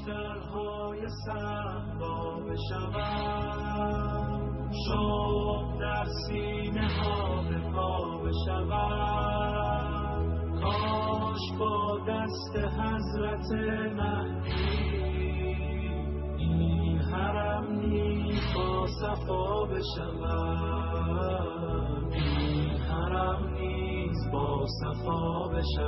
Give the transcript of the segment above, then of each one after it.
درهای صحرا بشود، شوق در سینه ها به پا بشود. کاش با دست حضرت مهدی این حرم نیز با صفا بشود، این حرم نیز با صفا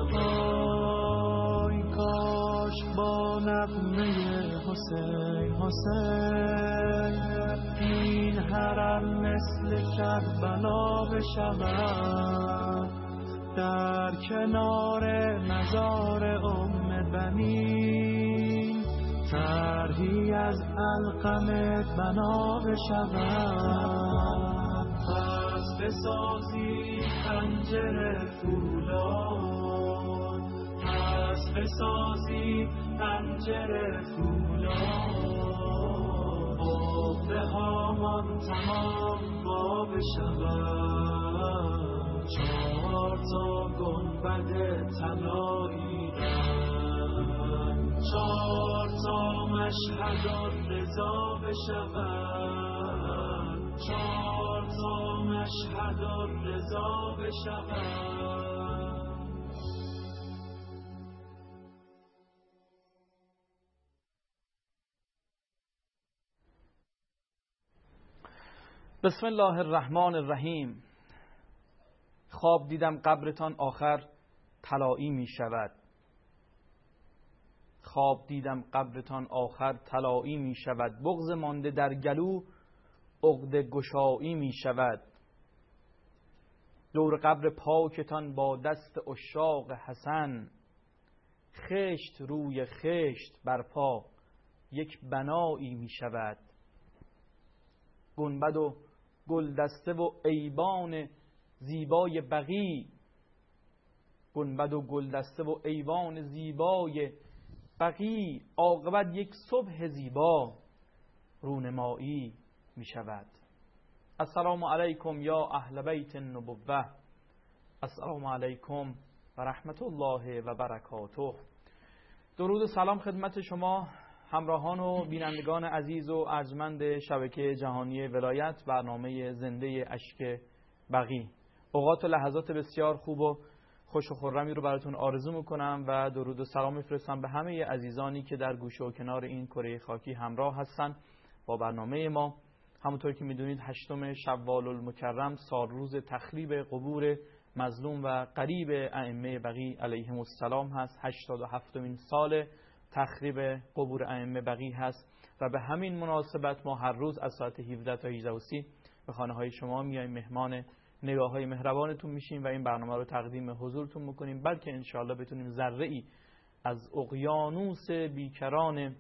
بشود. کاش با نغمه حسین حسین این حرم مثل کربلا بشود، در کنار مزار ام بنین طرحی از علقم بنا بشود. پس بسازید پنجره فولاد، پس بسازید پنجره فولاد، عقده هامان تمام وا بشود. 4 تا گنبد طلایی رنگ، 4 تا مشهد الرضا بشود، 4 تا مشهد الرضا بشود. بسم الله الرحمن الرحیم. خواب دیدم قبرتان آخر طلایی می شود، خواب دیدم قبرتان آخر طلایی می شود. بغض مانده در گلو عقده گشایی می شود. دور قبر پاکتان با دست عشاق حسن، خشت روی خشت برپا یک بنایی می شود. گنبد و گلدسته و ایوان زیبای بقیع، گنبد و گلدسته و ایوان زیبای بقیع، عاقبت یک صبح زیبا رونمایی می شود. السلام علیکم یا اهل بیت النبوه، السلام علیکم و رحمت الله و برکاته. درود و سلام خدمت شما همراهان و بینندگان عزیز و ارجمند شبکه جهانی ولایت، برنامه زنده اشک بقیع. اوقات و لحظات بسیار خوب و خوش و خرمی رو براتون آرزو میکنم و درود و سلام میفرستم به همه عزیزانی که در گوشه و کنار این کره خاکی همراه هستن با برنامه ما. همونطور که میدونید 8 شوال المکرم سال روز تخریب قبور مظلوم و قریب ائمه بقیع علیهم السلام هست. 87مین سال تخریب قبور ائمه بقیع هست و به همین مناسبت ما هر روز از ساعت 17 تا 18:30 به خانه های شما میایم، مهمان نگاه های مهربانتون میشیم و این برنامه رو تقدیم حضورتون میکنیم، بلکه انشاءالله بتونیم ذره ای از اقیانوس بیکران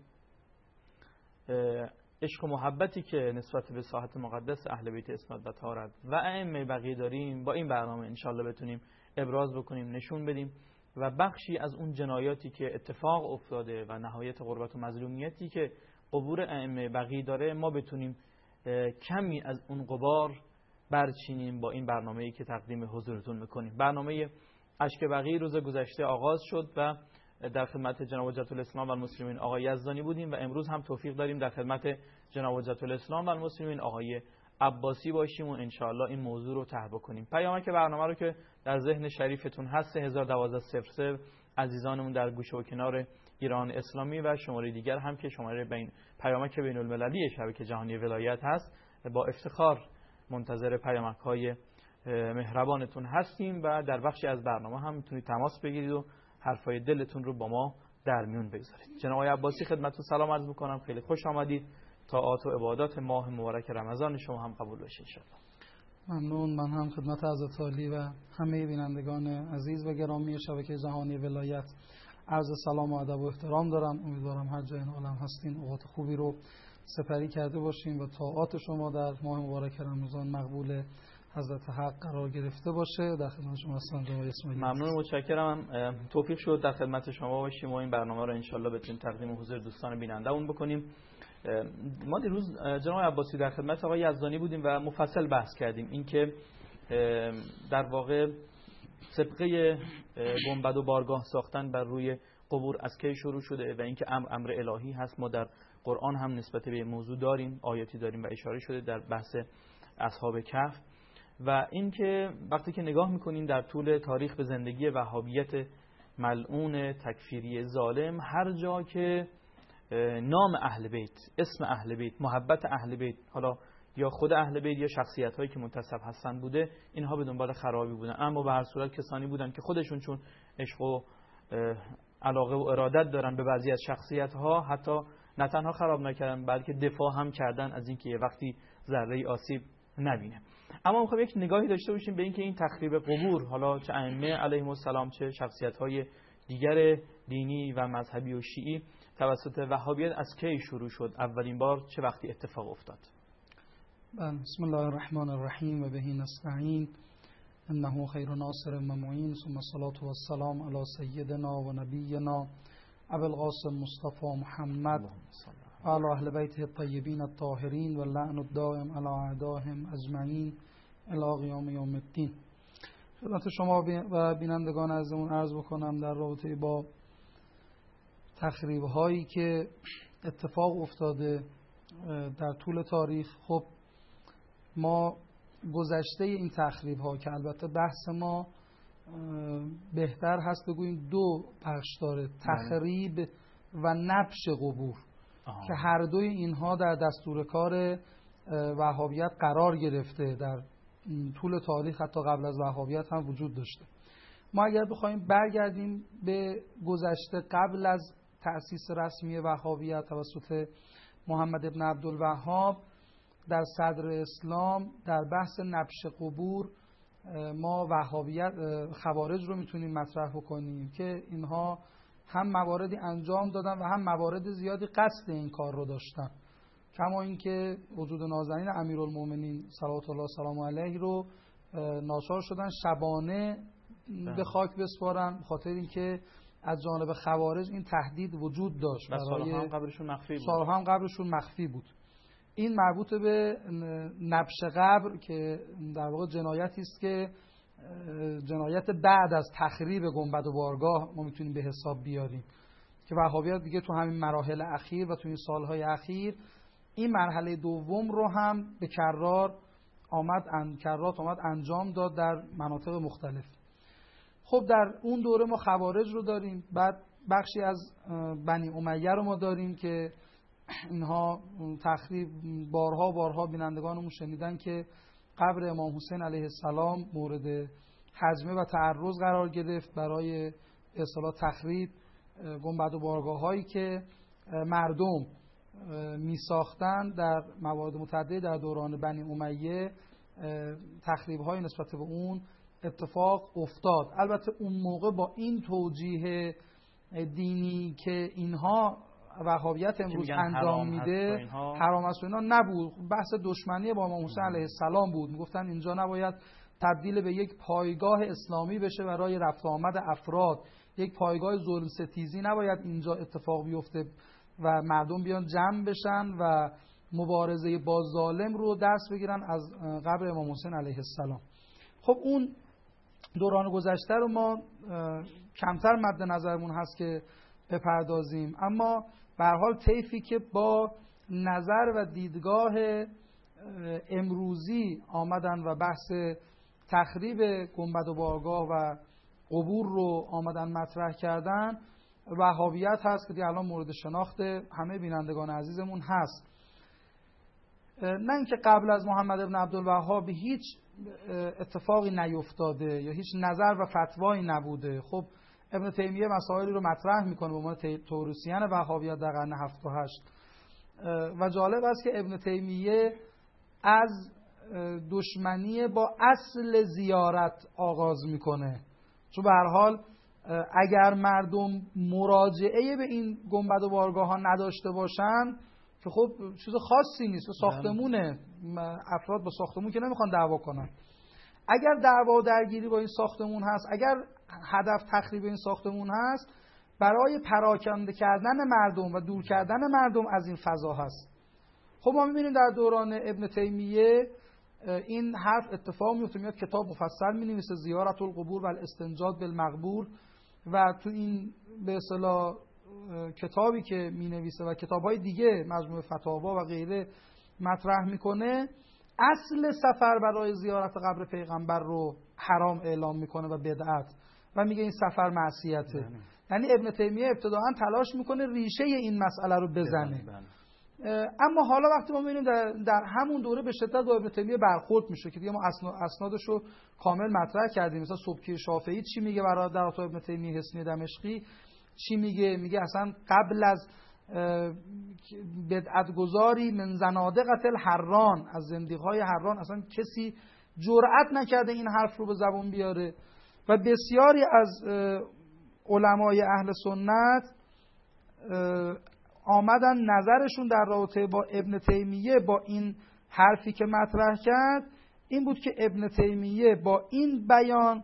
عشق و محبتی که نسبت به ساحت مقدس اهل بیت اسمت و طهارت و ائمه بقیع داریم با این برنامه انشاءالله بتونیم ابراز بکنیم، نشون بدیم و بخشی از اون جنایاتی که اتفاق افتاده و نهایت غربت و مظلومیتی که قبور ائمه بقیع داره ما بتونیم کمی از اون غبار برچینیم با این برنامه‌ای که تقدیم حضورتون میکنیم. برنامه اشک بقیع روز گذشته آغاز شد و در خدمت جناب حجت الاسلام و المسلمین آقای یزدانی بودیم و امروز هم توفیق داریم در خدمت جناب حجت الاسلام و المسلمین آقای عباسی باشیم و انشاءالله این موضوع رو طرح بکنیم. پیامک برنامه رو که در ذهن شریفتون هست 1012 عزیزانمون در گوشه و کنار ایران اسلامی و شماره دیگر هم که شماره پیامک بین المللی شبکه جهانی ولایت هست، با افتخار منتظر پیامک‌های مهربانتون هستیم و در بخشی از برنامه هم میتونید تماس بگیرید و حرفای دلتون رو با ما در میون بگذارید. جناب آقای عباسی خدمتتون سلام عرض می‌کنم، خیلی خوش آمدید. طاعات و عبادات ماه مبارک رمضان شما هم قبول بشه انشاءالله. ممنون. من هم خدمت حضرت عالی و همه بینندگان عزیز و گرامی شبکه جهانی ولایت عرض سلام و ادب و احترام دارم. امیدوارم هر جای این عالم هستین اوقات خوبی رو سپری کرده باشیم و طاعات شما در ماه مبارک رمضان مقبول حضرت حق قرار گرفته باشه. در خدمت شما هستم جناب اسماعیل. ممنون، متشکرم. توفیق شد در خدمت شما باشیم و این برنامه رو انشالله بتونیم تقدیم حضور دوستان بیننده‌مون بکنیم. ما دیروز جناب عباسی در خدمت آقای یزدانی بودیم و مفصل بحث کردیم اینکه در واقع سابقه گنبد و بارگاه ساختن بر روی قبور از کی شروع شده و اینکه امر الهی هست. ما در قرآن هم نسبت به موضوع داریم، آیاتی داریم و اشاره شده در بحث اصحاب کهف. و اینکه وقتی که نگاه میکنیم در طول تاریخ به زندگی وهابیت ملعون تکفیری ظالم، هر جا که نام اهل بیت، اسم اهل بیت، محبت اهل بیت، حالا یا خود اهل بیت یا شخصیت هایی که منتسب هستن بوده، اینها به دنبال خرابی بودن. اما به هر صورت کسانی بودن که خودشون چون عشق و علاقه و ارادت دارن به بعضی از شخصیت ها، حتی نه تنها خراب نکردن بلکه دفاع هم کردن از اینکه یه وقتی ذره آسیب نبینه. اما میخوام یک نگاهی داشته باشیم به اینکه این تخریب قبور، حالا چه ائمه علیهم السلام چه شخصیت‌های دیگر دینی و مذهبی و شیعی توسط وهابیت از کی شروع شد؟ اولین بار چه وقتی اتفاق افتاد؟ بسم الله الرحمن الرحیم و به نستعین انه خیر ناصر و معین، ثم الصلاة و السلام علی سیدنا و نبینا ابو القاسم مصطفی محمد و علی اهل بیته الطیبین الطاهرین و لعن الدائم علی اعدائهم اجمعین الی قیام یوم الدین. خدمت شما و بینندگان عزیزمون عرض بکنم در رابطه با تخریب هایی که اتفاق افتاده در طول تاریخ. خب ما گذشته این تخریب ها که البته بحث ما بهتر هست بگوییم دو بخش داره، تخریب و نبش قبور، که هر دوی اینها در دستور کار وهابیت قرار گرفته، در طول تاریخ حتی قبل از وهابیت هم وجود داشته. ما اگر بخوایم برگردیم به گذشته قبل از تأسیس رسمی وهابیت توسط محمد ابن عبدالوهاب در صدر اسلام، در بحث نبش قبور ما وهابیت خوارج رو میتونیم مطرح بکنیم که اینها هم مواردی انجام دادن و هم موارد زیادی قصد این کار رو داشتن، کما اینکه وجود نازنین امیرالمومنین صلوات الله سلام علیه رو ناچار شدن شبانه به خاک بسپارن، بخاطر اینکه از جانب خوارج این تهدید وجود داشت. سالها هم قبرشون مخفی بود. این مربوط به نبش قبر که در واقع جنایتی است که جنایت بعد از تخریب گنبد و بارگاه ما میتونیم به حساب بیاریم، که وهابیت دیگه تو همین مراحل اخیر و تو این سالهای اخیر این مرحله دوم رو هم به کرات آمد انجام داد در مناطق مختلف. خب در اون دوره ما خوارج رو داریم، بعد بخشی از بنی امیه رو ما داریم که اینها تخریب بارها بینندگانمون شنیدن که قبر امام حسین علیه السلام مورد هجمه و تعرض قرار گرفت برای به اصطلاح تخریب گنبد و بارگاه هایی که مردم می ساختن. در موارد متعددی در دوران بنی امیه تخریب های نسبت به اون اتفاق افتاد. البته اون موقع با این توجیه دینی که اینها وهابیت امروز انجام میده حرام است و اینا نبود، بحث دشمنی با امام حسین علیه السلام بود. میگفتن اینجا نباید تبدیل به یک پایگاه اسلامی بشه برای رفت آمد افراد، یک پایگاه ظلم ستیزی نباید اینجا اتفاق بیفته و مردم بیان جمع بشن و مبارزه با ظالم رو درس بگیرن از قبر امام حسین علیه السلام. خب اون دوران گذشته رو ما کمتر مد نظرمون هست که بپردازیم، اما به هر حال طیفی که با نظر و دیدگاه امروزی آمدن و بحث تخریب گنبد و بارگاه و قبور رو آمدن مطرح کردن وهابیت هست که دیگه الان مورد شناخت همه بینندگان عزیزمون هست. نه اینکه قبل از محمد ابن عبدالوهاب هیچ اتفاقی نیفتاده یا هیچ نظر و فتوایی نبوده. خب ابن تیمیه مسائلی رو مطرح میکنه به عنوان توریسیان وهابیت در قرن 7 و 8 و جالب است که ابن تیمیه از دشمنی با اصل زیارت آغاز میکنه، چون به هر حال اگر مردم مراجعه به این گنبد و بارگاه ها نداشته باشن که خب چیز خاصی نیست، ساختمونه، افراد با ساختمون که نمیخوان دعوا کنن. اگر دعوا و درگیری با این ساختمون هست، اگر هدف تخریب این ساختمون هست، برای پراکنده کردن مردم و دور کردن مردم از این فضا هست. خب ما میبینیم در دوران ابن تیمیه این حرف اتفاق میفته، میاد کتاب مفصل مینویسه، زیارت القبور و الاستنجاد بالمقبور، و تو این به اصطلاح کتابی که می نویسه و کتاب‌های دیگه مجموعه فتاوا و غیره مطرح میکنه، اصل سفر برای زیارت قبر پیغمبر رو حرام اعلام میکنه و بدعت و میگه این سفر معصیته. یعنی ابن تیمیه ابتداعا تلاش میکنه ریشه این مسئله رو بزنه. اما حالا وقتی ما میبینیم در همون دوره به شدت با ابن تیمیه برخورد میشه که دیگه ما اسنادش رو کامل مطرح کردیم. مثلا سبکی شافعی چی میگه برای در ابن تیمیه، حصنی دمشقی چی میگه اصلا قبل از بدعتگذاری من زنادقة الحران، از زندیقهای حران اصلا کسی جرأت نکرده این حرف رو به زبون بیاره. و بسیاری از علمای اهل سنت آمدن نظرشون در رابطه با ابن تیمیه با این حرفی که مطرح کرد این بود که ابن تیمیه با این بیان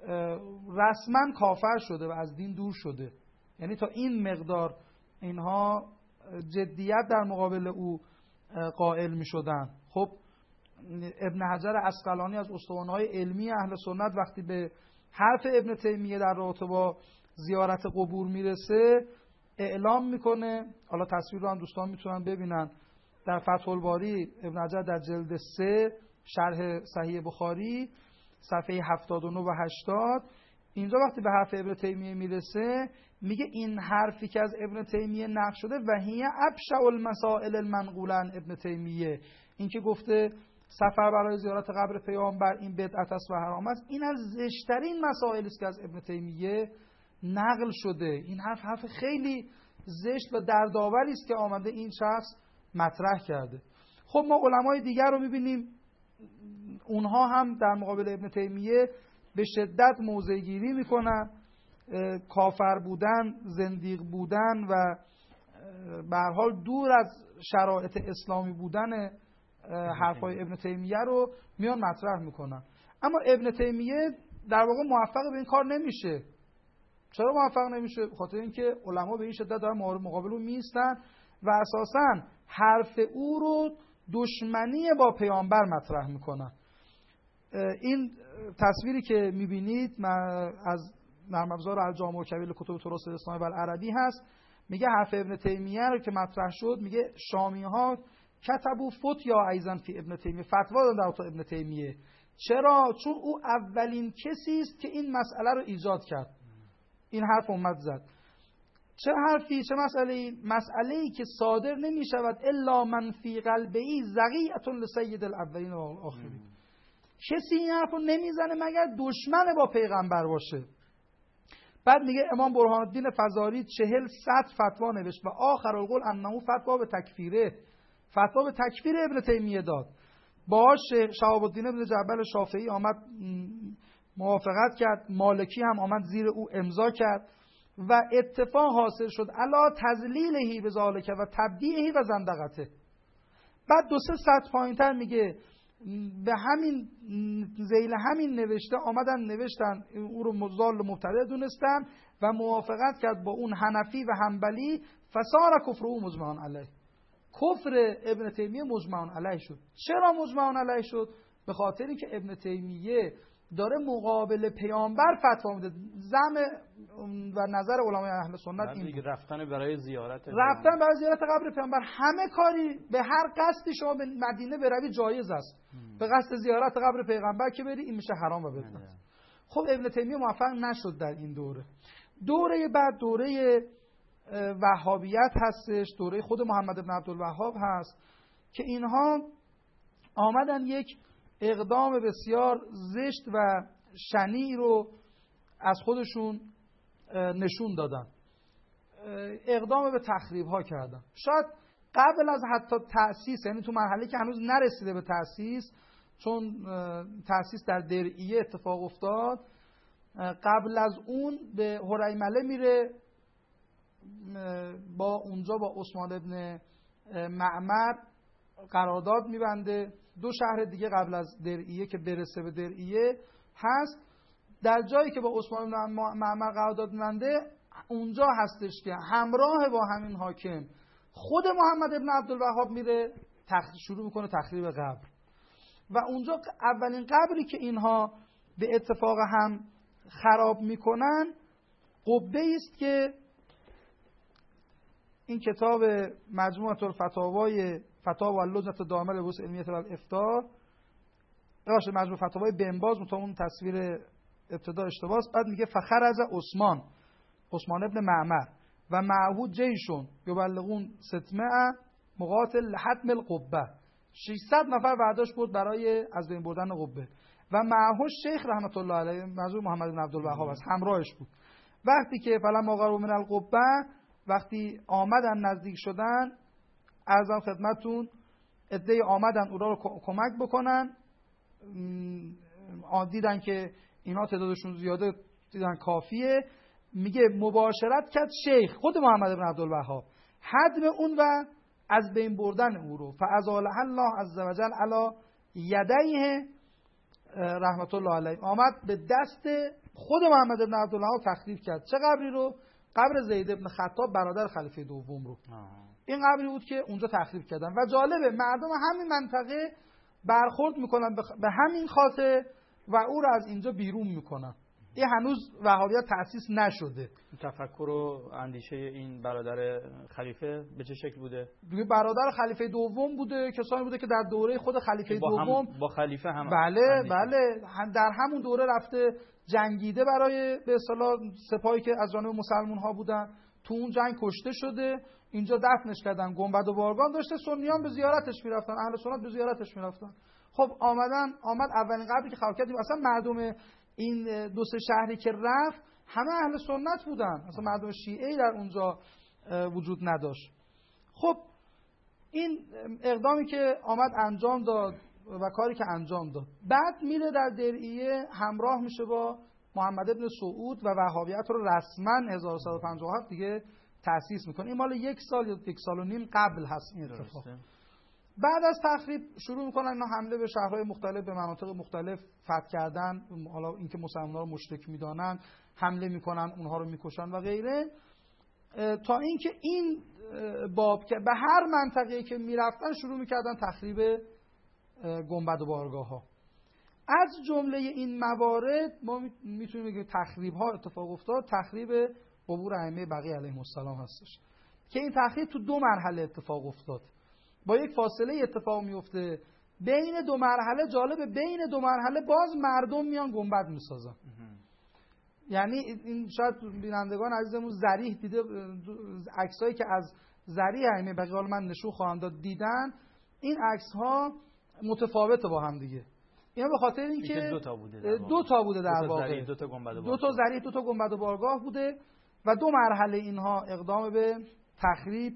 رسما کافر شده و از دین دور شده. یعنی تا این مقدار اینها جدیت در مقابل او قائل می شدن. خب ابن حجر عسقلانی از استوانه‌های علمی اهل سنت وقتی به حرف ابن تیمیه در رابطه با زیارت قبور میرسه اعلام میکنه. حالا تصویر رو هم دوستان میتونن ببینن در فتح الباری ابن حجر در جلد 3 شرح صحیح بخاری صفحه 79 و 80 اینجا وقتی به حرف ابن تیمیه میرسه میگه این حرفی که از ابن تیمیه نقل شده و هی ابشع المسائل المنقوله عن ابن تیمیه، این که گفته سفر برای زیارت قبر پیامبر این بدعت است و حرام است، این از زشترین مسائلی است که از ابن تیمیه نقل شده. این حرف خیلی زشت و دردآوری است که آمده این شخص مطرح کرده. خب ما علمای دیگر رو میبینیم اونها هم در مقابل ابن تیمیه به شدت موضع گیری میکنن، کافر بودن، زندیق بودن و به هر حال دور از شرایط اسلامی بودن حرفای ابن تیمیه رو میان مطرح میکنن. اما ابن تیمیه در واقع موفق به این کار نمیشه. چرا موفق نمیشه؟ بخاطر اینکه علما به این شدت دارن مقابل او میستن و اساساً حرف او رو دشمنی با پیامبر مطرح میکنن. این تصویری که میبینید از نرم افزار الجامع الکبیر لکتب تراث الاسلامی و العربی هست. میگه حرف ابن تیمیه رو که مطرح شد، میگه شامی ها کتبو فتیا ایضا فی ابن تیمیه، فتوا دادن در ابن تیمیه. چرا؟ چون او اولین کسی است که این مسئله رو ایجاد کرد. این حرف اومد زد. چه حرفی؟ چه مسئله‌ای که صادر نمی شود الا من فی قلبه زغیة لسید الاولین و الاخرین. کسی این حرف رو نمیزنه مگر دشمن با پیغمبر باشه. بعد میگه امام برهان الدین فزاری 40 فتوا نوشت و آخر القول انه فتوا به تکفیره، فتوا به تکفیر ابن تیمیه داد. باش شهاب الدین ابن جعبل شافعی آمد موافقت کرد، مالکی هم آمد زیر او امضا کرد و اتفاق حاصل شد علا تذلیلهی به ذالک و تبدیعهی و زندقته. بعد 2-3 سطر پایینتر میگه به همین ذیل همین نوشته آمدن نوشتن او رو مضل مبتدع دونستن و موافقت کرد با اون حنفی و حنبلی، فصار کفر او مجمعان علیه. کفر ابن تیمیه مجمعان علیه شد. چرا مجمعان علیه شد؟ به خاطر اینکه ابن تیمیه داره مقابل پیامبر فتوا میده. زعم و نظر علمای اهل سنت این بود. رفتن برای زیارت قبر پیامبر، همه کاری به هر قصدی شما به مدینه بروی جایز است. به قصد زیارت قبر پیغمبر که بری این میشه حرام و بدعت. خب ابن تیمیه موفق نشد در این دوره. دوره بعد دوره وهابیت هستش، دوره خود محمد بن عبدالوهاب هست که اینها آمدن یک اقدام بسیار زشت و شنیع رو از خودشون نشون دادن. اقدام به تخریب ها کردن. شاید قبل از حتی تأسیس، یعنی تو مرحله که هنوز نرسیده به تأسیس، چون تأسیس در درعیه اتفاق افتاد، قبل از اون به هریمله میره، با اونجا با عثمان ابن معمر قرارداد میبنده. 2 شهر دیگه قبل از درعیه که برسه به درعیه هست. در جایی که با عثمان بن معمر قرارداد میبنده اونجا هستش که همراه با همین حاکم خود محمد ابن عبدالوهاب میره شروع میکنه تخریب قبر. و اونجا اولین قبری که اینها به اتفاق هم خراب میکنن قبه است که این کتاب مجموعه الفتاوای فتاوا اللجنه الدائمه للبحوث العلمیه والافتاء، مجموعه فتاوای بن باز، متأ اون تصویر ابتدا اشتباهه. بعد میگه فخرج عثمان ابن معمر و معهود جیشون یبلغون 600 مقاتل لحتم القبه، 600 نفر برداشت بود برای از بین بردن قبه و معهود شیخ رحمت الله علیه منظور محمد بن عبدالوهاب است، همراهش بود. وقتی که فلما قربوا من القبه، وقتی آمدن نزدیک شدن، عرضم خدمتون عده‌ای آمدن او را کمک بکنن، دیدن که اینا تعدادشون زیاده، دیدن کافیه، میگه مباشرت کرد شیخ خود محمد بن عبدالوهاب حدم اون و از بین بردن او رو، فازاله الله عز وجل علی یدیه رحمت الله علیه، آمد به دست خود محمد بن عبدالوهاب تخریب کرد. چه قبری رو؟ قبر زید بن خطاب برادر خلیفه دوم رو. این قبری بود که اونجا تخریب کردن و جالبه مردم همین منطقه برخورد میکنن به همین خاطر و او رو از اینجا بیرون میکنن. این هنوز وهابیت تأسیس نشده. تفکر و اندیشه این برادر خلیفه به چه شکل بوده؟ دیگه برادر خلیفه دوم بوده، کسانی بوده که در دوره خود خلیفه دوم با خلیفه هم بله در همون دوره رفته جنگیده برای به اصطلاح سپاهی که از جانب مسلمان ها بودن، تو اون جنگ کشته شده، اینجا دفنش کردن، گنبد و بارگاه داشته، سنیان به زیارتش میرفتن، اهل سنت به زیارتش میرفتن. خب آمد اولین قبری که خلق کردیم، اصلا مردم این دو سه شهری که رفت همه اهل سنت بودن، اصلا مردم شیعه‌ای در اونجا وجود نداشت. خب این اقدامی که آمد انجام داد و کاری که انجام داد، بعد میره در درعیه همراه میشه با محمد ابن سعود و وهابیت رو رسما 1157 دیگه تأسیس میکنه. این مال 1 سال یا 1.5 سال قبل هست این اتفاق. بعد از تخریب شروع میکنن اینا حمله به شهرهای مختلف، به مناطق مختلف فتح کردن، حالا اینکه مسلمان‌ها رو مشرک میدانن حمله میکنن، اونها رو میکشن و غیره، تا اینکه این باب که به هر منطقه‌ای که میرفتن شروع میکردن تخریب گنبد و بارگاه ها. از جمله این موارد ما میتونیم بگیم تخریب ها اتفاق افتاد، تخریب قبور ائمه بقی علیهم السلام هستش که این تخریب تو 2 مرحله اتفاق افتاد، با یک فاصله اتفاق میفته بین 2 مرحله. جالبه بین 2 مرحله باز مردم میان گنبد میسازن. یعنی این شاید بینندگان عزیزمون ذریح دیده، عکسایی که از ذریح ائمه بقی من نشون خواهم داد دیدن، این عکس ها متفاوته با هم دیگه. اینا به خاطر اینکه 2 تا بوده در واقع، 2 تا ذریح 2 تا گنبد و بارگاه بوده و 2 مرحله اینها اقدام به تخریب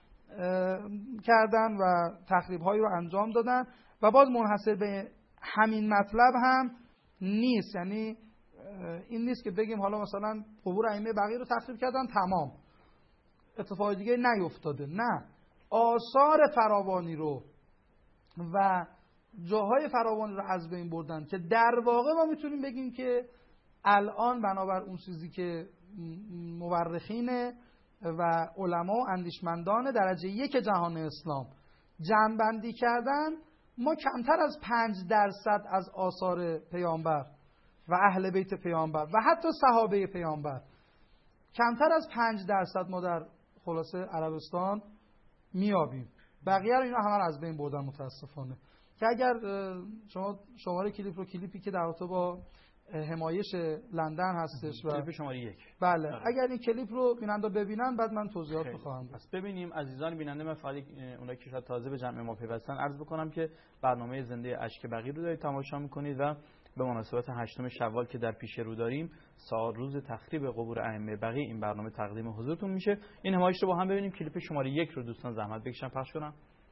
کردن و تخریب هایی رو انجام دادن و باز منحصر به همین مطلب هم نیست. یعنی این نیست که بگیم حالا مثلا قبور ائمه بقیه رو تخریب کردن تمام اتفاق دیگه نیفتاده، نه، آثار فراوانی رو و جاهای فراوانی رو از بین بردن که در واقع ما میتونیم بگیم که الان بنابر اون چیزی که مورخین و علما و اندیشمندان درجه 1 جهان اسلام جمع‌بندی کردن، ما کمتر از 5% از آثار پیامبر و اهل بیت پیامبر و حتی صحابه پیامبر، کمتر از 5% ما در خلاصه عربستان میابیم. بقیه رو اینا همه از بین بردن متاسفانه. که اگر شما شماره کلیپی که در رابطه با همایش لندن هستش و کلیپ شماره 1، بله اگر این کلیپ رو بیننده ببینن بعد من توضیحات رو خواهم داد. ببینیم عزیزان بیننده، من فقط اونایی که شاید تازه به جمع ما پیوستن عرض بکنم که برنامه زنده اشک بقی رو دارید تماشا میکنید و به مناسبت 8 شوال که در پیش رو داریم، روز تخریب قبور ائمه بقی، این برنامه تقدیم حضورتون میشه. این همایش رو با هم ببینیم. کلیپ شماره 1 رو دوستان زحمت بکشن پخش کنن.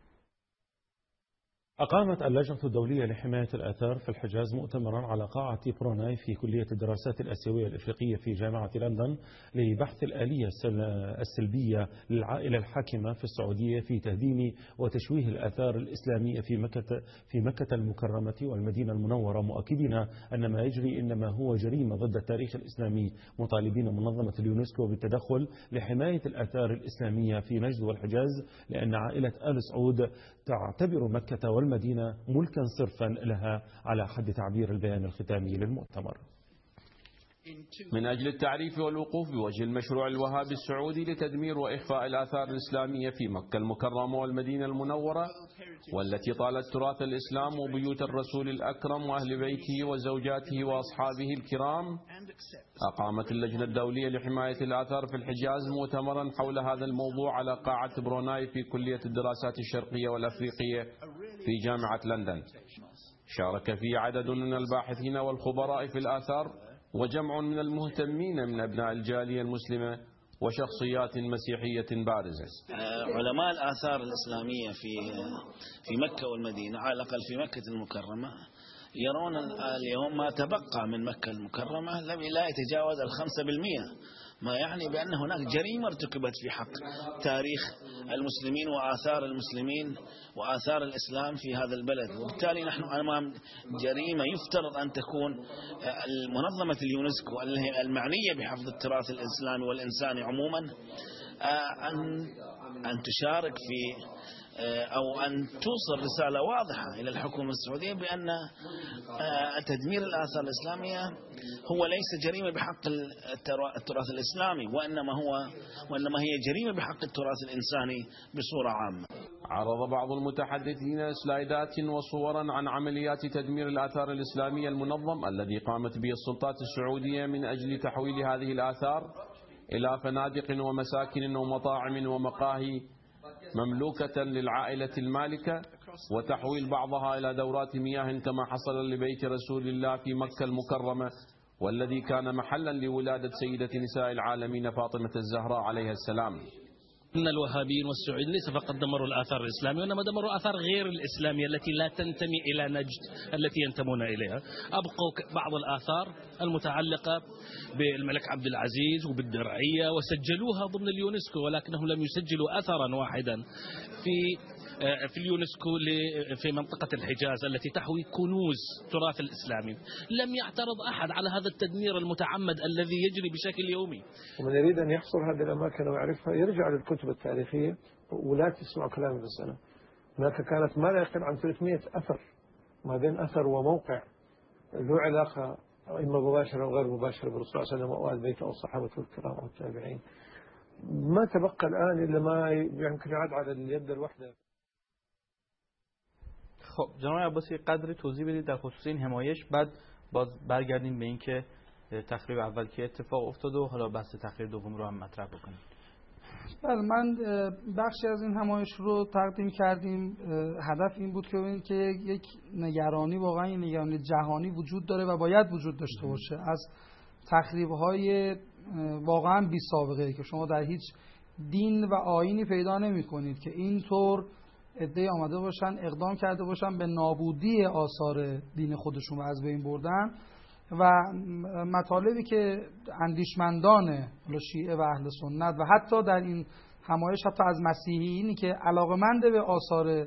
أقامت اللجنة الدولية لحماية الآثار في الحجاز مؤتمرا على قاعة بروناي في كلية الدراسات الآسيوية الإفريقية في جامعة لندن لبحث الآلية السلبية للعائلة الحاكمة في السعودية في تهديم وتشويه الآثار الإسلامية في مكة المكرمة والمدينة المنورة، مؤكدين أن ما يجري إنما هو جريمة ضد التاريخ الإسلامي، مطالبين منظمة اليونسكو بالتدخل لحماية الآثار الإسلامية في نجد والحجاز، لأن عائلة آل سعود تعتبر مكة والمدينة ملكا صرفا لها على حد تعبير البيان الختامي للمؤتمر. من أجل التعريف والوقوف بوجه المشروع الوهابي السعودي لتدمير وإخفاء الآثار الإسلامية في مكة المكرمة والمدينة المنورة، والتي طالت تراث الإسلام وبيوت الرسول الأكرم وأهل بيته وزوجاته وأصحابه الكرام، أقامت اللجنة الدولية لحماية الآثار في الحجاز مؤتمرا حول هذا الموضوع على قاعة بروناي في كلية الدراسات الشرقية والأفريقية في جامعة لندن. شارك فيه عدد من الباحثين والخبراء في الآثار وجمع من المهتمين من أبناء الجالية المسلمة وشخصيات مسيحية بارزة. علماء الآثار الإسلامية في مكة والمدينة، على الأقل في مكة المكرمة، يرون اليوم ما تبقى من مكة المكرمة لا يتجاوز 5%، ما يعني بأن هناك جريمة ارتكبت في حق تاريخ المسلمين وآثار المسلمين وآثار الإسلام في هذا البلد. وبالتالي نحن أمام جريمة يفترض أن تكون منظمة اليونسكو المعنية بحفظ التراث الإسلامي والإنساني عموما أن تشارك في أو أن توصل رسالة واضحة إلى الحكومة السعودية بأن تدمير الآثار الإسلامية هو ليس جريمة بحق التراث الإسلامي، وإنما هي جريمة بحق التراث الإنساني بصورة عامة. عرض بعض المتحدثين سلايدات وصورا عن عمليات تدمير الآثار الإسلامية المنظم الذي قامت به السلطات السعودية من أجل تحويل هذه الآثار إلى فنادق ومساكن ومطاعم ومقاهي مملوكة للعائلة المالكة، وتحويل بعضها إلى دورات مياه كما حصل لبيت رسول الله في مكة المكرمة، والذي كان محلا لولادة سيدة نساء العالمين فاطمة الزهراء عليها السلام. إن الوهابيين والسعوديين ليس فقط دمروا الآثار الإسلامية، وإنما دمروا آثار غير الإسلامية التي لا تنتمي إلى نجد التي ينتمون إليها. أبقوا بعض الآثار المتعلقة بالملك عبد العزيز وبالدرعية وسجلوها ضمن اليونسكو، ولكنهم لم يسجلوا أثرا واحدا في اليونسكو في منطقة الحجاز التي تحوي كنوز التراث الإسلامي. لم يعترض أحد على هذا التدمير المتعمد الذي يجري بشكل يومي. ومن يريد أن يحصر هذه الأماكن ويعرفها يرجع للكتب التاريخية ولا تسمع كلامي بس أنا. هناك كانت ما لا يقل عن 300 أثر، ما بين أثر وموقع له علاقة إما مباشرة أو غير مباشرة بالرسول صلى الله عليه وسلم وآل بيته أو الصحابة الكرام أو التابعين. ما تبقى الآن إلا ما يمكن يعد على اليد الواحدة. خب جناب عباسی قدر توضیح بدید در خصوص این حمایش، بعد باز برگردیم به این که تخریب اول که اتفاق افتاد و حالا بحث تخریب دوم رو هم مطرح بکنیم. بله، من بخشی از این حمایش رو تقدیم کردیم. هدف این بود که ببینید که یک نگرانی، واقعا این نگرانی جهانی وجود داره و باید وجود داشته باشه از تخریب‌های واقعا بی سابقه که شما در هیچ دین و آیینی پیدا نمی‌کنید که اینطور عده‌ای آمده باشن اقدام کرده باشن به نابودی آثار دین خودشون و از بین بردن، و مطالبی که اندیشمندان شیعه و اهل سنت و حتی در این حمایش حتی از مسیحیینی که علاقه‌مند به آثار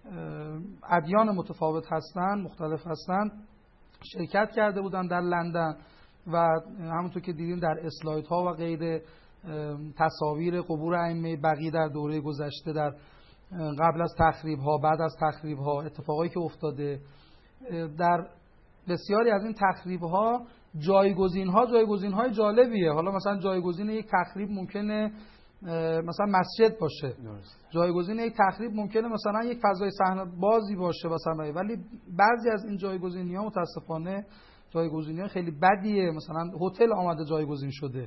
ادیان متفاوت هستند، مختلف هستند، شرکت کرده بودن در لندن و همونطور که دیدیم در اسلایدها و غیر تصاویر قبور ائمه بقیع در دوره گذشته، در قبل از تخریب‌ها، بعد از تخریب‌ها، اتفاقایی که افتاده در بسیاری از این تخریب‌ها، جایگزین‌های جالبیه. حالا مثلا جایگزین یک تخریب ممکنه مثلا مسجد باشه، جایگزین یک تخریب ممکنه مثلا یک فضای صحنه بازی باشه مثلا، ولی بعضی از این جایگزینی‌ها متاسفانه جایگزینی‌ها خیلی بدیه. مثلا هتل آمده جایگزین شده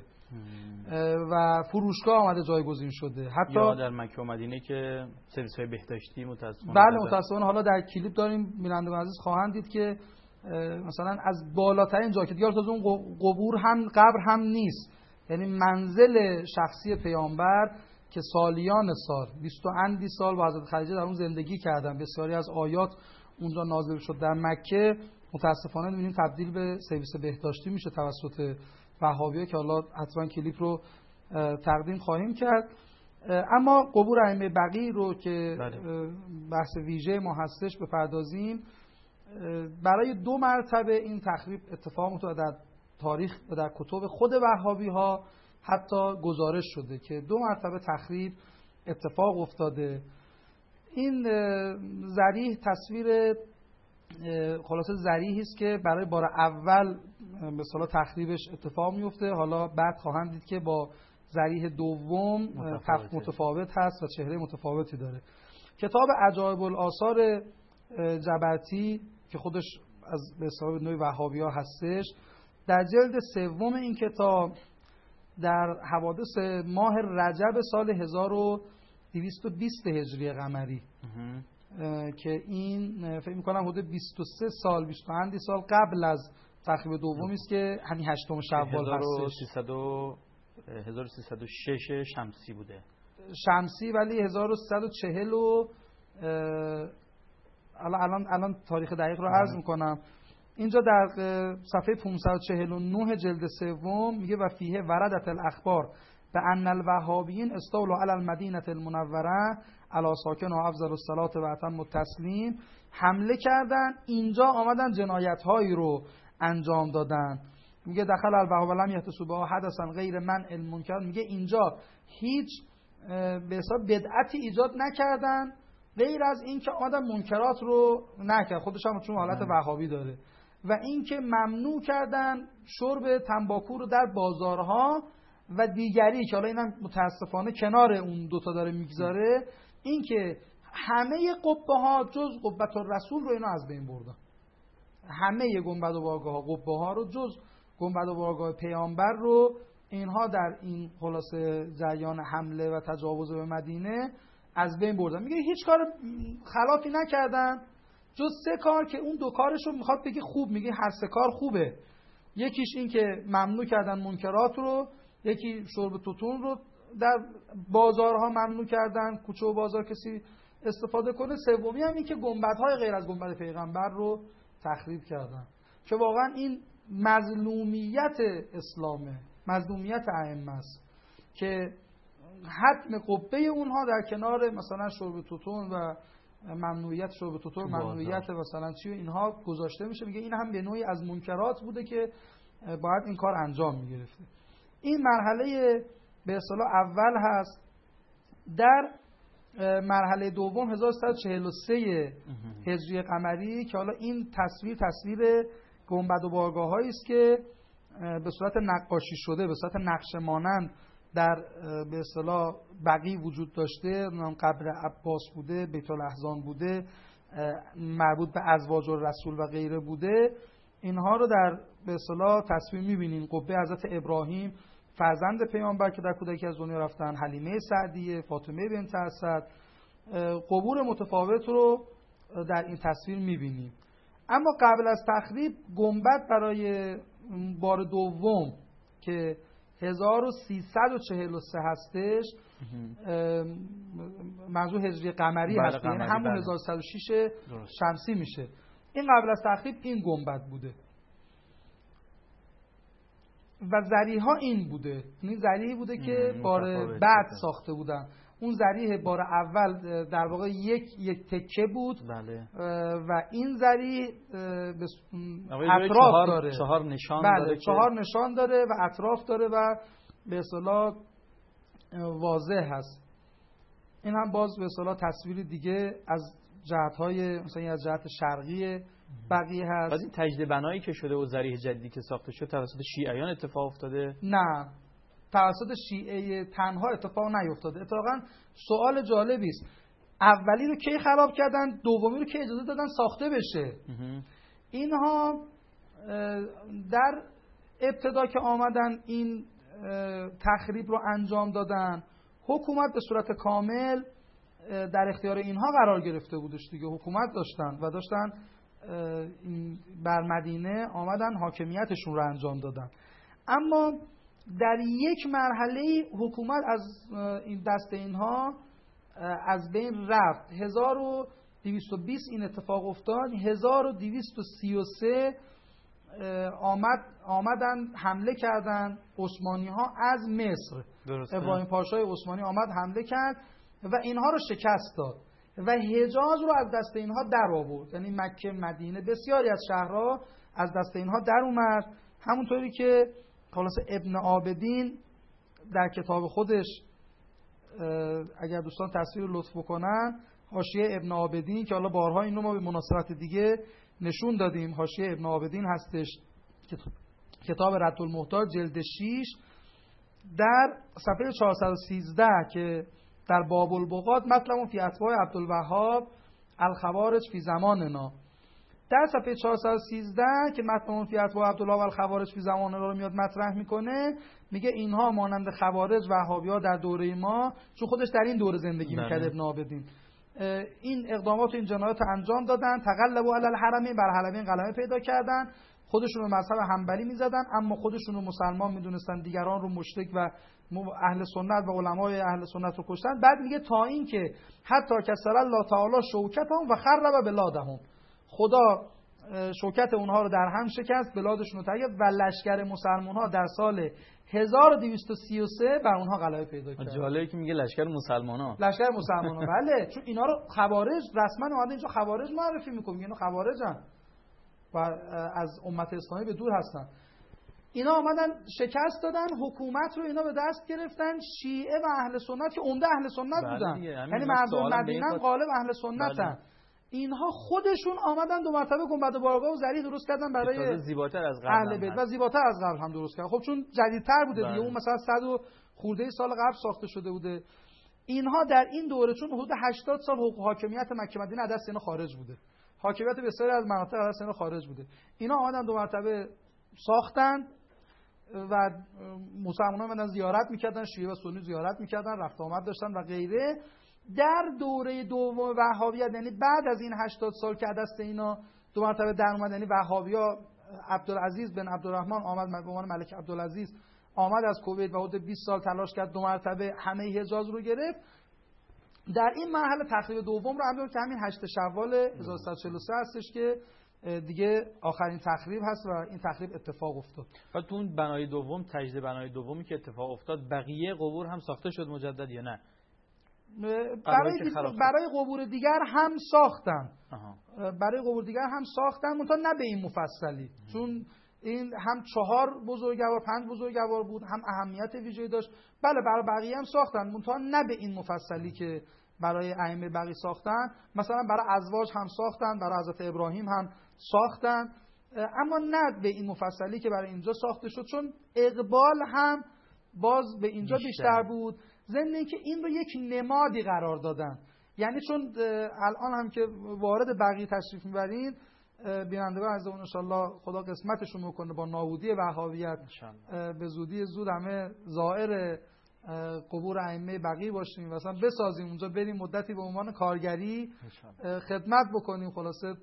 و فروشگاه آمده جایگزین شده، حتی یا در مکه و مدینه که سرویس‌های بهداشتی متاسفانه. بله متاسفانه. حالا در کلیپ داریم، بینندگان عزیز خواهند دید که مثلا از بالاترین جا که دیگه تازه اون قبور هم قبر هم نیست، یعنی منزل شخصی پیامبر که سالیان سال 20 و اندی سال با حضرت خدیجه در اون زندگی کردن، بسیاری از آیات اونجا نازل شد در مکه، متاسفانه می‌بینیم تبدیل به سرویس بهداشتی میشه توسط وهابی‌ها که حالا حتما کلیپ رو تقدیم خواهیم کرد. اما قبور ائمه بقیع رو که بحث ویژه ما هستش بپردازیم، برای 2 مرتبه این تخریب اتفاق افتاده در تاریخ و در کتب خود وهابی‌ها حتی گزارش شده که 2 مرتبه تخریب اتفاق افتاده. این ذریح تصویر خلاصه ذریحی است که برای بار اول به اصطلاح تخریبش اتفاق میفته. حالا بعد خواهند دید که با ذریح دوم متفاوت هست و چهره متفاوتی داره. کتاب عجایب الآثار جبرتی که خودش از به اصطلاح نوع وهابی‌ها هستش، در جلد سوم این کتاب در حوادث ماه رجب سال 1220 هجری قمری که این فکر می‌کنم حدود 23 سال 22 سال قبل از تخریب دومی است که همین 8 شوال هستش. 1306 شمسی بوده، شمسی، ولی 1340 الان تاریخ دقیق رو عرض میکنم. اینجا در صفحه 549 جلد سوم میگه و فیه وردت الاخبار به ان الوهابیین استولوا علی المدینه المنوره علی ساکنها افضل الصلاه و اتم التسلیم، حمله کردن، اینجا آمدن جنایت هایی رو انجام دادن. میگه دخل الوهاب لم یحدثوا به حدثا غیر منع المنکر، میگه اینجا هیچ به حساب بدعتی ایجاد نکردن غیر از این که آمدن منکرات رو نکرد، خودش هم چون حالت وهابی داره، و این که ممنوع کردن شرب تنباکو رو در بازارها، و دیگری که حالا اینم متاسفانه کنار اون دوتا داره میگذاره، این که همه قبه ها جز قبة الرسول رو اینا از بین بردن. همه گنبد و بارگاه ها، قبه ها رو جز گنبد و بارگاه پیامبر رو اینها در این خلاصه جریان حمله و تجاوز به مدینه از بین بردن. میگه هیچ کار خلافی نکردن جز 3 کار که اون 2 کارش رو میخواد بگه خوب، میگه هر 3 کار خوبه. یکیش این که ممنوع کردن منکرات رو، یکی شرب توتون رو در بازارها ممنوع کردن، کوچه و بازار کسی استفاده کنه. سومی هم این که گنبدهای غیر از گنبد پیغمبر رو تخریب کردن، که واقعا این مظلومیت اسلامه، مظلومیت ائمه است که حتم قبه اونها در کنار مثلا شرب توتون و ممنوعیت شرب توتون، ممنوعیت مثلا چی اینها گذاشته میشه. میگه این هم به نوعی از منکرات بوده که باید این کار انجام میگرفته. این مرحله به اصطلاح اول هست. در مرحله دوم 1343 هجری قمری که حالا این تصویر گنبد و بارگاه‌هایی است که به صورت نقاشی شده، به صورت نقش مانند در به اصطلاح بقیع وجود داشته، قبر عباس بوده، بیت الاحزان بوده، مربوط به ازواج الرسول و غیره بوده، اینها رو در به اصطلاح تصویر می‌بینین. قبه حضرت ابراهیم فرزند پیامبر که در کودکی از دنیا رفتن، حلیمه سعدیه، فاطمه بنت اسد، قبور متفاوت رو در این تصویر می‌بینیم. اما قبل از تخریب گنبد برای بار دوم که 1343 هستش، منظور هجری قمری هست، یعنی همون 1106 شمسی میشه. این قبل از تخریب این گنبد بوده و ذریح‌ها این بوده، این ذریحی بوده که بار بعد ساخته بودن. اون ذریح بار اول در واقع یک تکه بود. بله. و این ذریح اطراف داره، 4 نشان داره، 4 نشان داره و اطراف داره و به اصطلاح واضح هست. این هم باز به اصطلاح تصویر دیگه از جهت‌های مثلا از جهت شرقی بقیه هست. بعد این تجدید بنایی که شده و ذریح جدیدی که ساخته شد توسط شیعیان اتفاق افتاده؟ نه، توسط شیعه تنها اتفاق نیفتاده. اتفاقا سوال جالبی است، اولی رو کی خراب کردن، دومی رو کی اجازه دادن ساخته بشه؟ اینها در ابتدا که آمدن این تخریب رو انجام دادن، حکومت به صورت کامل در اختیار اینها قرار گرفته بودش دیگه. حکومت داشتن و داشتن بر مدینه آمدن حاکمیتشون رو انجام دادن. اما در یک مرحله حکومت از این دست اینها از بین رفت. 1220 این اتفاق افتاد. 1233 آمدن حمله کردن عثمانی ها از مصر. ابراهیم پاشای عثمانی آمد حمله کرد و اینها رو شکست داد و حجاز رو از دست اینها در آورد. یعنی مکه، مدینه، بسیاری از شهرها از دست اینها در اومد. همونطوری که خلاص ابن عابدین در کتاب خودش، اگر دوستان تصویر لطف بکنن، حاشیه ابن عابدین که حالا بارها اینو ما به مناسبت دیگه نشون دادیم. حاشیه ابن عابدین هستش، کتاب رد المحتاج جلد 6 در صفحه 413 که در باب البغات مطلب فی اتباع عبدالوهاب الخوارج فی زماننا، در صفحه 413 که مطلب فی اتباع عبدالوهاب الخوارج فی زماننا رو میاد مطرح میکنه، میگه اینها مانند خوارج وهابی‌ها در دوره ما، چون خودش در این دوره زندگی میکرد ابن عابدین، این اقدامات و این جنایات انجام دادن. تغلبوا علی الحرمین، بر حرمین غلبه پیدا کردن، خودشون رو مذهب حنبلی میزدن اما خودشون رو مسلمان میدونستن، دیگران رو مشرک و اهل سنت و علمای اهل سنت رو کشتن. بعد میگه تا این که حتی کسر الله تعالی شوکتهم و خرب بلادهم، خدا شوکت اونها رو در هم شکست، بلادشون رو ترک و لشکر مسلمان ها در سال 1233 بر اونها غلبه پیدا کرد. جالبه که میگه لشکر مسلمان ها. لشکر مسلمان ها بله، چون اینا رو خوارج رسما اومده اینجا خوارج معرفی میکنه، اینا خوارجن و از امت اسلامی به دور هستن. اینا آمدن شکست دادن، حکومت رو اینا به دست گرفتن، شیعه و اهل سنت که عمده اهل سنت بودن، یعنی مردم مدینه غالب اهل سنتن. اینها خودشون آمدن 2 مرتبه گنبد بارگاه و زری درست کردن برای زیباتر از قبل اهل بیت و زیباتر از قبل هم درست کردن. خب چون جدیدتر بوده دیگه، اون مثلا 100 و خورده سال قبل ساخته شده بوده. اینها در این دوره چون حدود 80 سال حاکمیت مکه مدینه از دست اینا خارج بوده، حاکمیت بسیاری از مناطق از دست اینا خارج بوده، اینا آمدن 2 مرتبه ساختن و مسلمانان اومدن زیارت میکردن، شیعه و سنی زیارت میکردن، رفت آمد داشتن و غیره. در دوره دوم وهابیت، یعنی بعد از این 80 سال که دست اینا 2 مرتبه در اومد، یعنی وهابیا، عبدالعزیز بن عبدالرحمن آمد به عنوان ملک عبدالعزیز، آمد از کویت و حدود 20 سال تلاش کرد 2 مرتبه همه حجاز رو گرفت. در این مرحله تخریب دوم رو همون که همین 8 شوال 1343 هستش که دیگه آخرین تخریب هست و این تخریب اتفاق افتاد. و تو اون بنای دوم، تجدید بنای دومی که اتفاق افتاد، بقیه قبور هم ساخته شد مجدد یا نه؟ برای قبور دیگر هم ساختن. برای قبور دیگر هم ساختن، منتها نه به این مفصلی، چون این هم 4 بزرگوار 5 بزرگوار بود، هم اهمیت ویژه‌ای داشت. بله برای بقیه هم ساختن، منتها نه به این مفصلی که برای ائمه بقیه ساختن. مثلا برای ازواج هم ساختن، برای حضرت ابراهیم هم ساختن، اما نه به این مفصلی که برای اینجا ساخته شد، چون اقبال هم باز به اینجا بیشتر بود. ضمن اینکه این رو یک نمادی قرار دادن، یعنی چون الان هم که وارد بقیه تشریف میبرین، بینندگان عزیزمون ان شاءالله خدا قسمتشون میکنه با نابودی وهابیت به زودی زود همه زائر قبور ائمه بقیه باشیم و اصلا بسازیم اونجا، بریم مدتی به عنوان کارگری خدمت بکنیم، خلاصه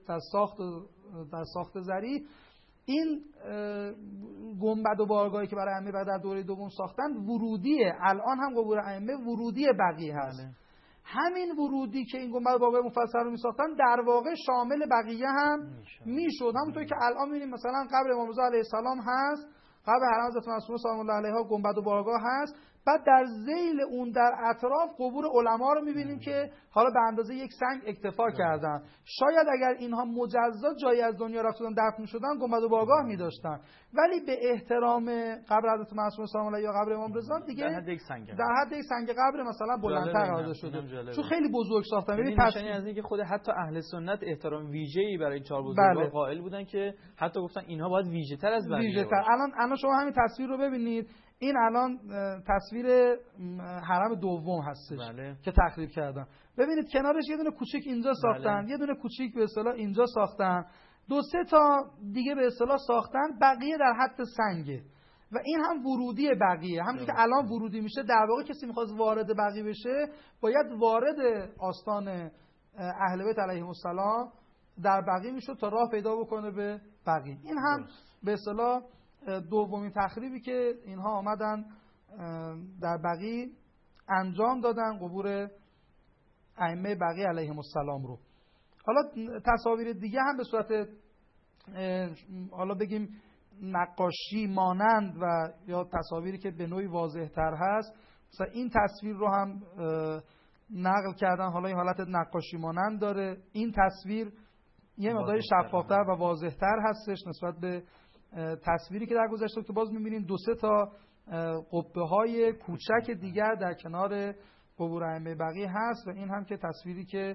در ساخت زری. این گنبد و بارگاهی که برای ائمه در دوره دوم ساختن ورودیه، الان هم قبور ائمه ورودی بقیه هست. همین ورودی که این گنبد و بارگاه مفصل رو میساختن در واقع شامل بقیه هم میشد. همونطور که الان میبینیم مثلا قبر امام رضا علیه السلام هست، قبر حرم حضرت معصومه سلام الله علیها گنبد و بارگاه هست، بعد در ذیل اون در اطراف قبور علما رو میبینیم که حالا به اندازه یک سنگ اکتفا کردن. شاید اگر اینها مجزا جایی از دنیا رفتن دفن شدن گنبد و بارگاه میداشتن، ولی به احترام قبر حضرت معصومه سلام الله علیها یا قبر امام رضا دیگه در حد یک سنگ قبر مثلا بلندتر قرار شده، چون خیلی بزرگ ساختن. ببین نشانی از اینکه خود حتی اهل سنت احترام ویژه‌ای برای این 4 بزرگوار قائل بودن که حتی گفتن اینها باید ویژه‌تر از بقیه باشن. الان شما همین تصویر رو ببینید، این الان تصویر حرم دوم هستش که تخریب کردن. ببینید کنارش یه دونه کوچیک اینجا ساختن، یه دونه کوچیک به اصطلاح اینجا ساختن، 2-3 تا دیگه به اصطلاح ساختن، بقیه در حد سنگه و این هم ورودی بقیه. همونطور که الان ورودی میشه، در واقع کسی میخواد وارد بقیه بشه باید وارد آستان اهل بیت علیهم السلام در بقیه میشد تا راه پیدا بکنه به بقیه. این هم به اصطلاح دومین تخریبی که اینها آمدن در بقیه انجام دادن، قبور ائمه بقیه علیهم السلام رو. حالا تصاویر دیگه هم به صورت حالا بگیم نقاشی مانند و یا تصاویری که به نوعی واضح تر هست، مثلا این تصویر رو هم نقل کردن، حالا این حالت نقاشی مانند داره. این تصویر یه مقداری شفافتر و واضح تر هستش نسبت به تصویری که در گذشته که باز می‌بینیم 2-3 تا قبه‌های کوچک دیگر در کنار قبور ائمه بقیه هست و این هم که تصویری که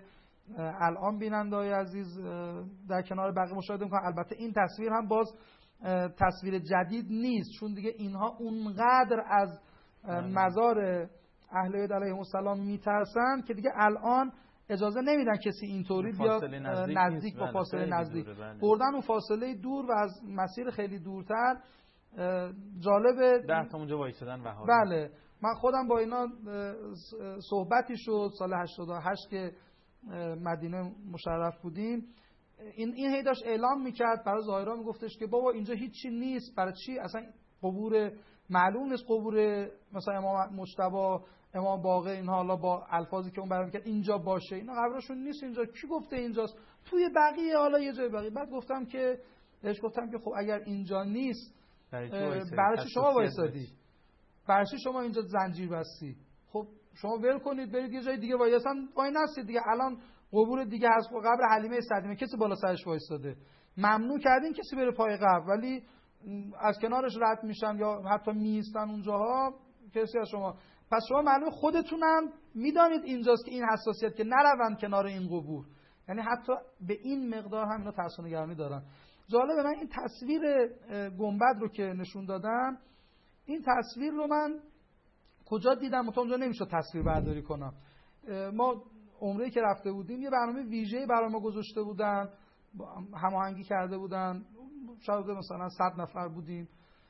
الان بیننده‌های عزیز در کنار بقیه مشاهده می‌کنن. البته این تصویر هم باز تصویر جدید نیست، چون دیگه اینها اونقدر از مزار اهل بیت علیهم السلام میترسن که دیگه الان اجازه نمیدن کسی اینطوری بیاد نزدیک با فاصله نزدیک. بردن اون فاصله دور و از مسیر خیلی دورتر. جالبه 10 تا اونجا وایسادن وهابی. بله، من خودم با اینا صحبتی شد سال 88 که مدینه مشرف بودیم. این هی داشت اعلام میکرد برای ظاهرا، میگفتش که بابا اینجا هیچی نیست، برای چی اصلا قبور معلوم نیست، قبور مثلا امام مجتبی، امام باقر، اینها حالا با الفاظی که اون بیان میکرد اینجا باشه، اینا قبرشون نیست اینجا، کی گفته اینجاست؟ توی بقیه، حالا یه جای بقیه. بعد گفتم که خب اگر اینجا نیست برای چی شما وایسادی؟ برای چی شما اینجا زنجیر بستی؟ خب شما ول کنید برید یه جای دیگه وای نستید دیگه. الان قبور دیگه هست، قبر حلیمه سعدیه کسی بالا سرش وایساده، ممنوع کردین کسی بره پای قبر، ولی از کنارش رد میشن یا حتی میستن اونجاها کسی از شما. پس شما معلومه خودتونم میدانید اینجاست که این حساسیت که نروند کنار این قبور. یعنی حتی به این مقدار هم اینا ترس و نگرانی دارن. جالبه، من این تصویر گنبد رو که نشون دادم، این تصویر رو من کجا دیدم؟ اونجا نمیشه تصویر برداری کنم. ما عمره‌ای که رفته بودیم یه برنامه ویژه‌ای برای ما گذاشته بودن، هماهنگی کرده بودن، شاید مثلا 100 نفر بودیم،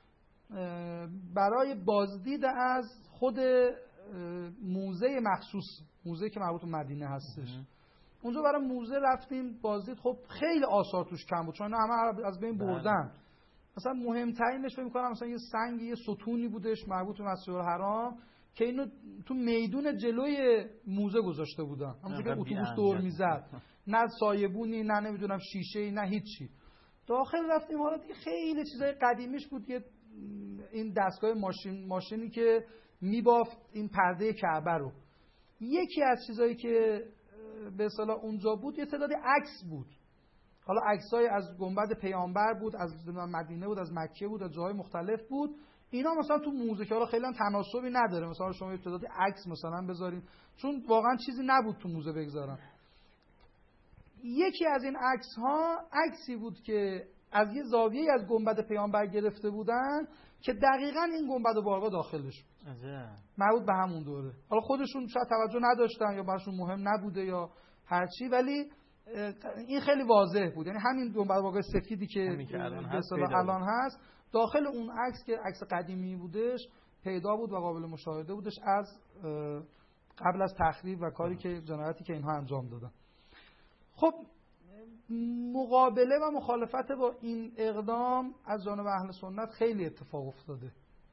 برای بازدید از خود موزه مخصوص، موزه که مربوط به مدینه هستش. اونجا برای موزه رفتیم بازدید. خب خیلی آثار توش کم بود چون همه از بین بردن. مثلا مهمترینش فکر می‌کنم مثلا یه سنگ، یه ستونی بودش مربوط به مسجد الحرام که اینو تو میدون جلوی موزه گذاشته بودن، همونجوری که اتوبوس دور میزد، نه سایبونی، نه نمیدونم شیشه‌ای، نه هیچی. داخل رفتیم، حالا دیگه خیلی چیزای قدیمیش بود، یه این دستگاه ماشینی که میبافت این پرده کعبه رو. یکی از چیزایی که به اصطلاح اونجا بود یه تعداد عکس بود. حالا عکسای از گنبد پیامبر بود، از مدینه بود، از مکه بود، از جاهای مختلف بود. اینا مثلا تو موزه که حالا خیلی هم تناسبی نداره، مثلا شما یه تعداد عکس مثلا بذارین، چون واقعا چیزی نبود تو موزه بگذارن. یکی از این عکس ها عکسی بود که از یه زاویه‌ای از گنبد پیامبر گرفته بودن که دقیقاً این گنبد بارگاه داخلش بود. مربوط به همون دوره. حالا خودشون شاید توجه نداشتن یا براشون مهم نبوده یا هرچی، ولی این خیلی واضح بود. یعنی همین گنبد بارگاه سفیدی که به اصطلاح الان هست، داخل اون عکس که عکس قدیمی بودش پیدا بود و قابل مشاهده بودش از قبل از تخریب و کاری که جنایتی که اینها انجام دادن. خب مقابله و مخالفت با این اقدام از جانب اهل سنت خیلی اتفاق افتاده.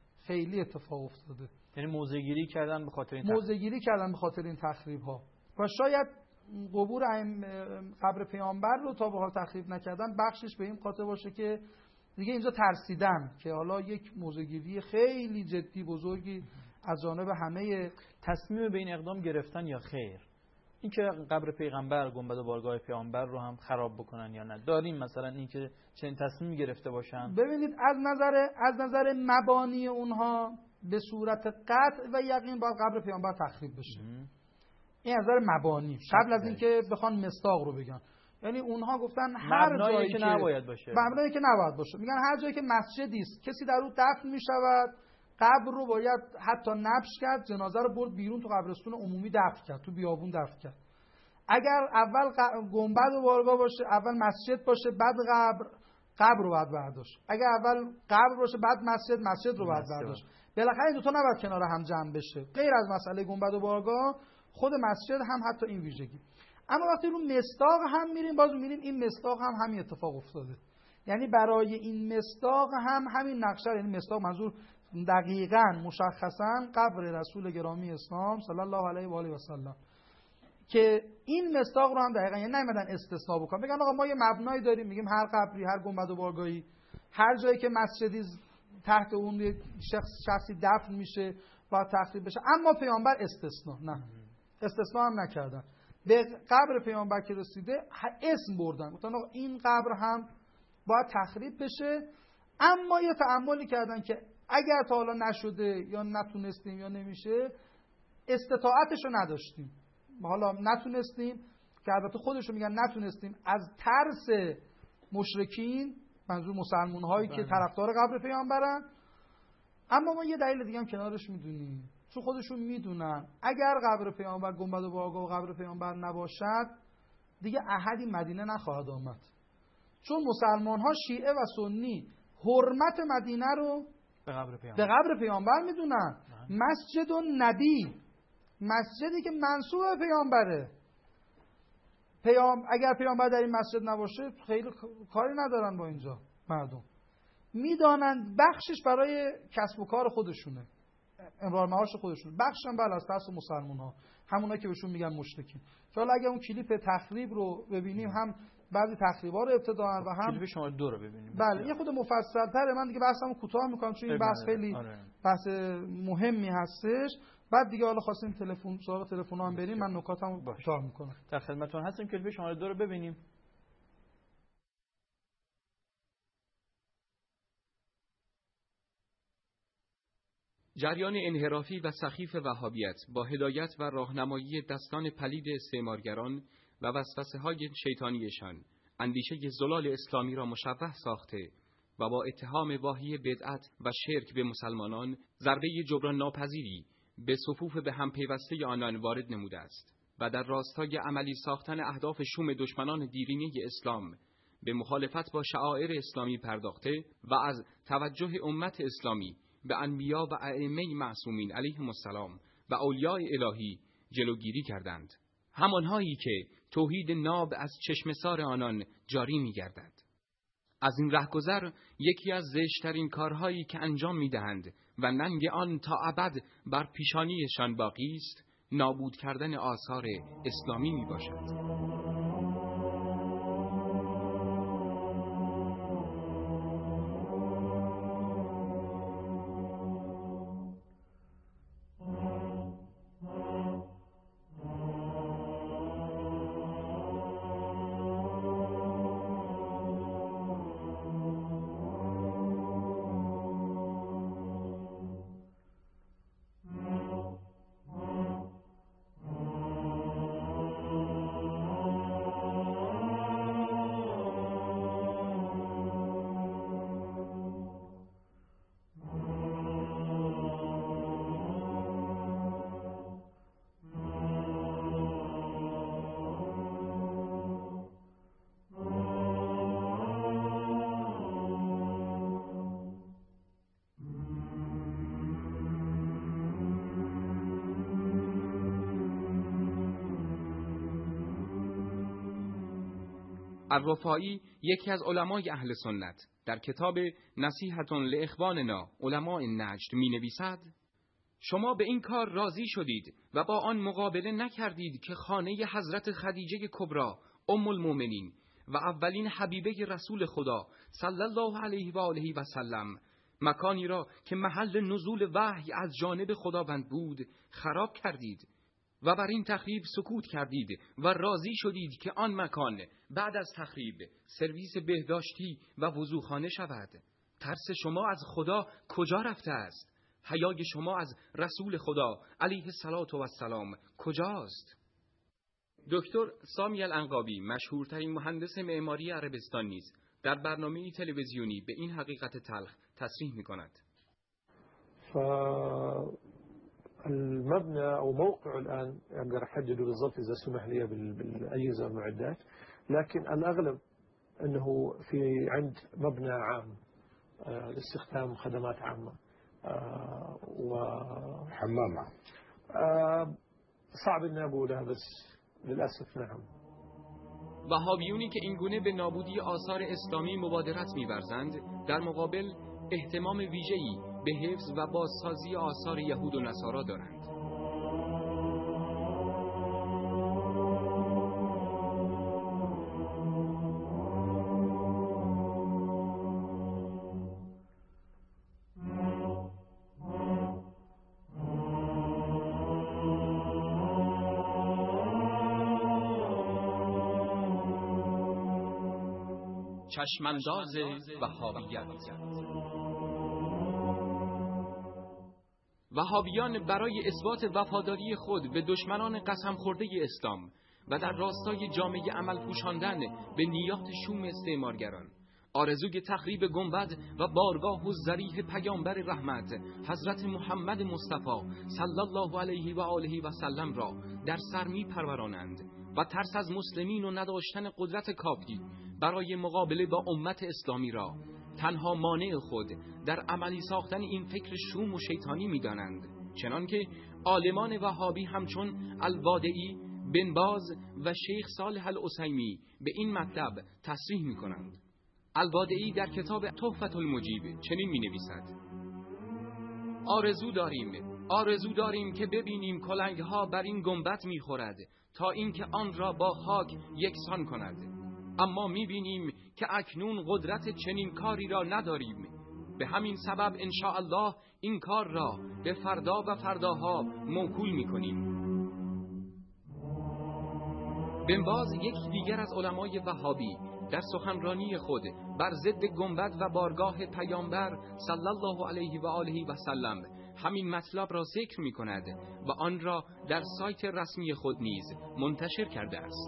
یعنی موضع‌گیری کردن به خاطر این تخریب ها و شاید قبور قبر پیامبر رو تا به حال تخریب نکردن بخشش به این خاطر باشه که دیگه اینجا ترسیدن که حالا یک موضع‌گیری خیلی جدی بزرگی از جانب همه تصمیم به این اقدام گرفتن یا خیر. این که قبر پیغمبر، گنبد و بارگاه پیامبر رو هم خراب بکنن یا نه، داریم مثلا این که چنین تصمیمی گرفته باشن. ببینید از نظر مبانی اونها به صورت قطع و یقین باید قبر پیامبر تخریب بشه. این از نظر مبانی قبل از اینکه بخوان مصداق رو بگن. یعنی اونها گفتن هر جایی که نباید باشه، میگن هر جایی که مسجدی است کسی در اون دفن میشود، قبر رو باید حتی نبش کرد، جنازه رو برد بیرون تو قبرستون عمومی دفن کرد، تو بیابون دفن کرد. اگر اول گنبد و بارگاه باشه، اول مسجد باشه، بعد قبر رو باید برداشت. اگر اول قبر باشه بعد مسجد رو باید برداشت. بالاخره این دو تا نباید کنار هم جمع بشه. غیر از مسئله گنبد و بارگاه، خود مسجد هم حتی این ویژگی. اما وقتی رو مصداق هم میریم، باز میبینیم این مصداق هم همین اتفاق افتاده. یعنی برای این مصداق هم همین نقشه، یعنی مصداق منظور دقیقاً مشخصاً قبر رسول گرامی اسلام صلی الله علیه و آله و سلم، که این مصداق رو هم دقیقاً، یعنی نمیدن استثناء بکنن بگن آقا ما یه مبنایی داریم، میگیم هر قبری، هر گنبد و بارگاهی، هر جایی که مسجدی تحت اون یک شخصی دفن میشه باید تخریب بشه. اما پیامبر استثناء هم نکردن. به قبر پیامبر که رسیده اسم بردن، گفتن این قبر هم باید تخریب بشه. اما یه تأملی کردن که اگر تا حالا نشده یا نتونستیم یا نمیشه، استطاعتشو نداشتیم، حالا نتونستیم، که البته خودشون میگن نتونستیم از ترس مشرکین، منظور مسلمان هایی که طرفدار قبر پیامبرن، اما ما یه دلیل دیگه هم کنارش میدونیم، چون خودشون میدونن اگر قبر پیامبر، گنبد باغا و قبر پیامبر نباشد دیگه احدی مدینه نخواهد آمد، چون مسلمان ها شیعه و سنی حرمت مدینه رو به قبر پیامبر میدونن. مسجد و نبی، مسجدی که منسوب به پیامبره، اگر پیامبر در این مسجد نباشه خیلی کاری ندارن با اینجا مردم، میدانند بخشش برای کسب و کار خودشونه، امرار معاش خودشونه، بخشش هم بله از پس مسلمان ها، همونا که بهشون میگن مشرکین. حالا اگه اون کلیپ تخریب رو ببینیم، هم بعضی تخریبا رو ابتداً و هم کلیپ شماره 2 رو ببینیم. بله یه خود مفصل تره، من دیگه بحثمو کوتاه میکنم چون این بحث خیلی بحث مهمی هستش. بعد دیگه حالا خواستیم تلفن سراغ تلفن‌ها هم بریم، من نکاتمو کوتاه میکنم. در خدمتتون هستیم، کلیپ شماره 2 رو ببینیم. جریان انحرافی و سخیف وهابیت با هدایت و راهنمایی دستان پلید استعمارگران و وسوسه‌های شیطانیشان اندیشه زلال اسلامی را مشوه ساخته و با اتهام واهی بدعت و شرک به مسلمانان ضربه جبران ناپذیری به صفوف به هم پیوسته آنان وارد نموده است و در راستای عملی ساختن اهداف شوم دشمنان دیرینه اسلام به مخالفت با شعائر اسلامی پرداخته و از توجه امت اسلامی به انبیا و ائمه معصومین علیهم السلام و اولیاء الهی جلوگیری کردند، همانهایی که توحید ناب از چشمسار آنان جاری می‌گردد. از این رهگذر یکی از زشترین کارهایی که انجام می‌دهند و ننگ آن تا ابد بر پیشانیشان باقی است، نابود کردن آثار اسلامی میباشد. الرفاعی، یکی از علمای اهل سنت، در کتاب نصیحة لاخواننا علماء نجد می نویسد: شما به این کار راضی شدید و با آن مقابله نکردید که خانه حضرت خدیجه کبرا ام المؤمنین و اولین حبیبه رسول خدا صلی الله علیه و آله و سلم، مکانی را که محل نزول وحی از جانب خداوند بود خراب کردید و بر این تخریب سکوت کردید و راضی شدید که آن مکان بعد از تخریب سرویس بهداشتی و وضوخانه شود. ترس شما از خدا کجا رفته است؟ حیای شما از رسول خدا علیه السلام کجاست؟ دکتر سامی العنقابی، مشهورترین مهندس معماری عربستان نیز در برنامه تلویزیونی به این حقیقت تلخ تصریح می‌کند. المبنى أو موقعه الآن أقدر أحدده بالضبط إذا سمح لي بالأجهزة والمعدات، لكن الأغلب أنه في عند مبنى عام لاستخدام خدمات عامة وحمام عام. صعب إني أقولها بس للأسف نعم. وهابیونی که اینگونه به نابودی آثار اسلامی مبادرت می‌ورزند، در مقابل اهتمام ویژه‌ای به حفظ و بازسازی آثار یهود و نصارا دارند. چشمانداز وهابیت. وهابیان برای اثبات وفاداری خود به دشمنان قسم خورده اسلام و در راستای جامعه عمل پوشاندن به نیات شوم استعمارگران. آرزوی تخریب گنبد و بارگاه و ضریح پیامبر رحمت حضرت محمد مصطفی صلی الله علیه و آله و سلم را در سر می‌پرورانند و ترس از مسلمین و نداشتن قدرت کافی برای مقابله با امت اسلامی را تنها مانع خود در عملی ساختن این فکر شوم و شیطانی می‌دانند. چنانکه عالمان وهابی همچون الوادعی، بن باز و شیخ صالح العثیمی به این مطلب تصریح می‌کنند. الوادعی در کتاب تحفة المجیب چنین می‌نویسد: آرزو داریم که ببینیم کلنگ‌ها بر این گنبد می‌خورد تا اینکه آن را با خاک یکسان کند، اما می‌بینیم که اکنون قدرت چنین کاری را نداریم. به همین سبب ان شاء الله این کار را به فردا و فرداها موکول می‌کنیم. بن باز یک دیگر از علمای وهابی در سخنرانی خود بر ضد گنبد و بارگاه پیامبر صلی الله علیه و آله و سلم همین مطلب را ذکر می کند و آن را در سایت رسمی خود نیز منتشر کرده است.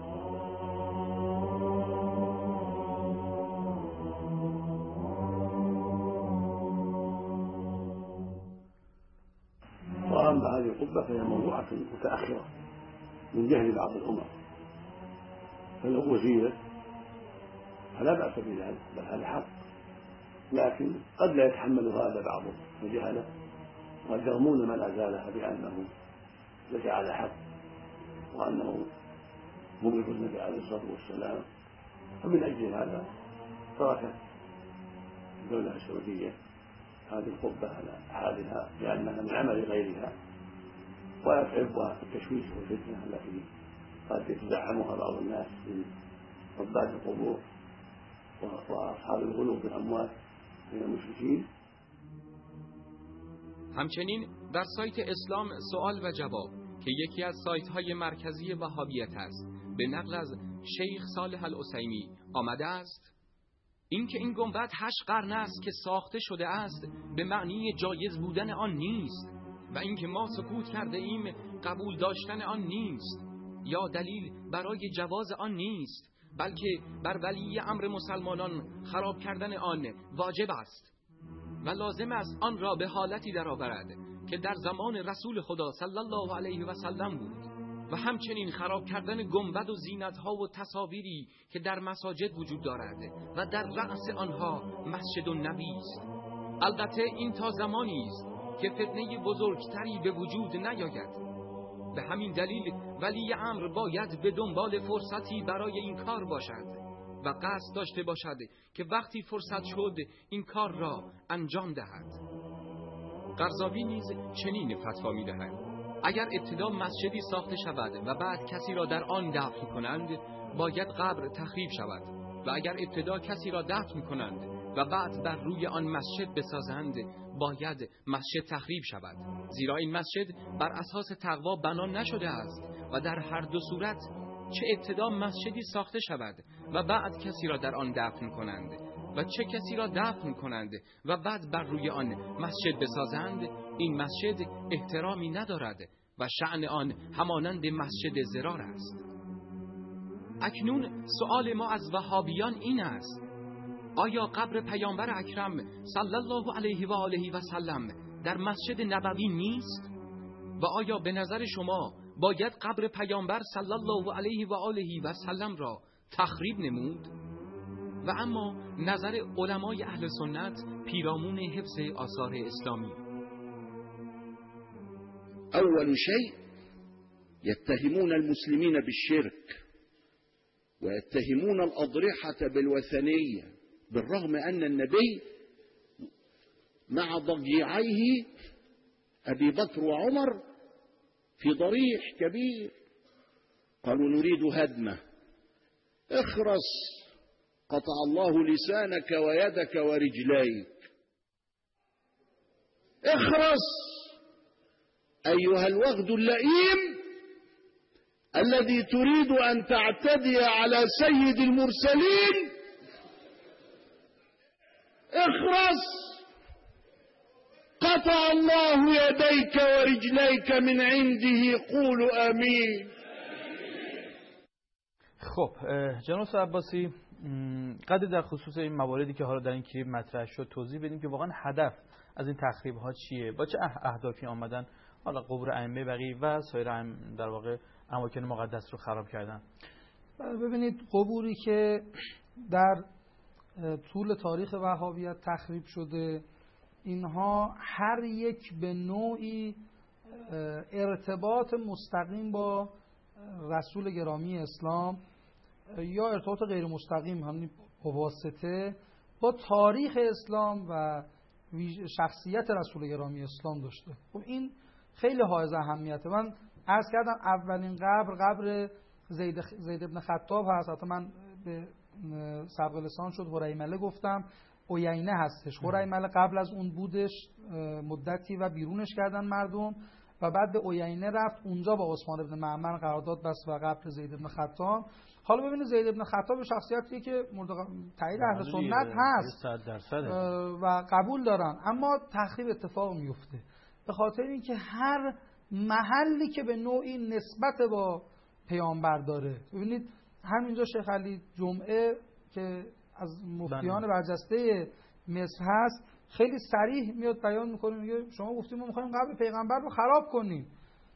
وأما هذه القبة فهي موضوعة متأخرة من جهل بعض الأمم، فلو وزيرة فلا بأس بذلك، بل هذا حق، لكن قد لا يتحمل هذا بعض الجهلة وقد يرمون من أزالها بأنه ليس على حق وأنه مبغض النبي عليه الصلاة والسلام. فمن أجل هذا تركت الدولة السعودية هذه القبة على حالها لأنها من عمل غيرها ويتعبها التشويش والفتنة التي قد يتزعمها بعض الناس من عباد القبور وأصحاب الغلو بالأموال من المشركين. همچنین در سایت اسلام سوال و جواب که یکی از سایت‌های مرکزی وهابیت است به نقل از شیخ صالح العثیمی آمده است: اینکه این گنبد 8 قرن است که ساخته شده است به معنی جایز بودن آن نیست و اینکه ما سکوت کرده ایم قبول داشتن آن نیست یا دلیل برای جواز آن نیست، بلکه بر ولی امر مسلمانان خراب کردن آن واجب است و لازم است آن را به حالتی درآورد که در زمان رسول خدا صلی الله علیه و سلم بود و همچنین خراب کردن گنبد و زینت‌ها و تصاویری که در مساجد وجود دارد و در رأس آنها مسجد النبی است. البته این تا زمانی است که فتنه بزرگتری به وجود نیاید. به همین دلیل ولی امر باید به دنبال فرصتی برای این کار باشد و قصد داشته باشد که وقتی فرصت شد این کار را انجام دهد. قرضاوی نیز چنین فتوا می‌دهد: اگر ابتدا مسجدی ساخته شود و بعد کسی را در آن دفن کنند باید قبر تخریب شود و اگر ابتدا کسی را دفن کنند و بعد بر روی آن مسجد بسازند باید مسجد تخریب شود، زیرا این مسجد بر اساس تقوا بنا نشده است و در هر دو صورت چه ابتدا مسجدی ساخته شود و بعد کسی را در آن دفن کنند و چه کسی را دفن کنند و بعد بر روی آن مسجد بسازند این مسجد احترامی ندارد و شأن آن همانند مسجد ضرار است. اکنون سؤال ما از وهابیان این است: آیا قبر پیامبر اکرم صلی الله علیه و آله و سلم در مسجد نبوی نیست؟ و آیا به نظر شما باید قبر پیامبر صلی الله علیه و آله و سلم را تخریب نمود؟ و اما نظر علمای اهل سنت پیرامون حفظ آثار اسلامی: أول شيء يتهمون المسلمين بالشرك ويتهمون الأضرحة بالوثنية، بالرغم أن النبي مع ضجيعيه أبي بكر وعمر في ضريح كبير قالوا نريد هدمه، اخرس قطع الله لسانك ويدك ورجليك، اخرس أيها الوغد اللئيم الذي تريد أن تعتدي على سيد المرسلين، اخرس قطع الله يديك ورجليك من عنده، قولوا آمين. خب جناب عباسی، قدر در خصوص این مواردی که حالا در این کلیپ مطرح شد توضیح بدیم که واقعا هدف از این تخریب ها چیه، با چه اهدافی آمدن حالا قبور ائمه بقی و سایر در واقع اماکن مقدس رو خراب کردن. ببینید قبوری که در طول تاریخ وهابیت تخریب شده، اینها هر یک به نوعی ارتباط مستقیم با رسول گرامی اسلام یا ارتباط غیر مستقیم همین بواسطه با تاریخ اسلام و شخصیت رسول گرامی اسلام داشته. خب این خیلی حائز اهمیته. من عرض کردم اولین قبر زید ابن خطاب هست، حتی من به سبق لسان شد هریمله گفتم، عیینه هستش. هریمله قبل از اون بودش مدتی و بیرونش کردن مردم و بعد به عیینه رفت، اونجا با عثمان ابن معمر قرارداد بست و قبر زید ابن خطاب. حالا ببینید زید ابن خطاب شخصیتیه که تایید اهل سنت هست و قبول دارن، اما تخریب اتفاق میفته به خاطر اینکه هر محلی که به نوعی نسبت با پیامبر داره. ببینید همینجا شیخ علی جمعه که از مفتیان برجسته مصر هست خیلی صریح میاد بیان میکنه، میگه شما گفتیم ما میخوایم قبر پیغمبر رو خراب کنیم.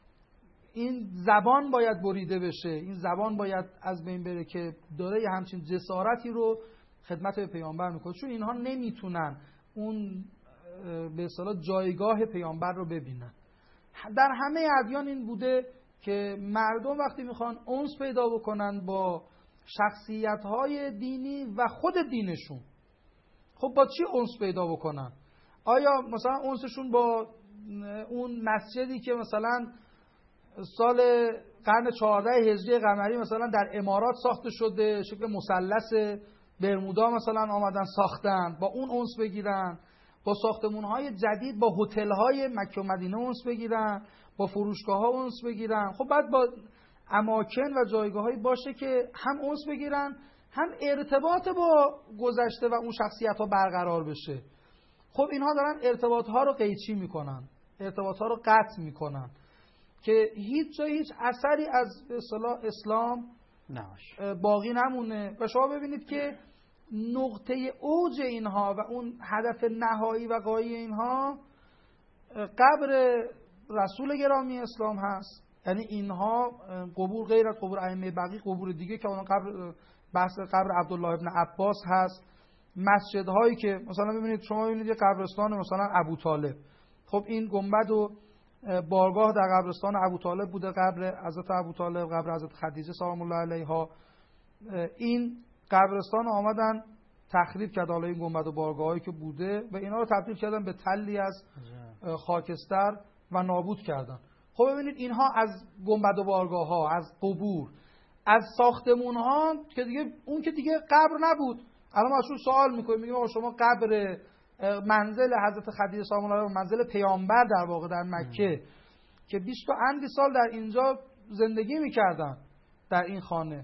این زبان باید بریده بشه، این زبان باید از بین بره که داره یه همچین جسارتی رو خدمت به پیامبر میکنه، چون اینها نمیتونن اون به اصطلاح جایگاه پیامبر رو ببینن. در همه ادیان این بوده که مردم وقتی میخوان انس پیدا بکنن با شخصیت‌های دینی و خود دینشون، خب با چی انس پیدا بکنن؟ آیا مثلا انسشون با اون مسجدی که مثلا سال قرن 14 هجری قمری مثلا در امارات ساخته شده شکل مثلث برمودا مثلا آمدن ساختن، با اون انس بگیرن؟ با ساختمان‌های جدید، با هتل‌های مکه و مدینه انس بگیرن؟ با فروشگاه‌ها انس بگیرن؟ خب بعد با اماکن و جایگاه‌هایی باشه که هم انس بگیرن هم ارتباط با گذشته و اون شخصیت‌ها برقرار بشه. خب اینها دارن ارتباط‌ها رو قیچی میکنن، ارتباط‌ها رو قطع میکنن که هیچ جای هیچ اثری از به اصطلاح اسلام باقی نمونه. و شما ببینید که نقطه اوج اینها و اون هدف نهایی و غایی اینها قبر رسول گرامی اسلام هست. یعنی اینها قبور غیر از قبور ائمه بقی، قبور دیگه که اون قبر بحث قبر عبدالله ابن عباس هست، مسجدهایی که مثلا ببینید شما ببینید یه قبرستان مثلا ابو طالب، خب این گنبد و بارگاه در قبرستان ابو طالب بوده، قبر حضرت ابو طالب، قبر حضرت خدیجه سلام الله علیها. این قبرستان آمدن تخریب کرد، حالا این گنبد و بارگاهایی که بوده و اینا رو تبدیل کردن به تلی از خاکستر و نابود کردن. خب ببینید اینها از گنبد و بارگاه ها، از قبور، از ساختمون ها که دیگه اون که دیگه قبر نبود. الان ما ازشون سوال میکنیم، میگیم شما قبر منزل حضرت خدیجه سلام الله علیها، منزل پیامبر در واقع در مکه که 20 و اندی سال در اینجا زندگی میکردن در این خانه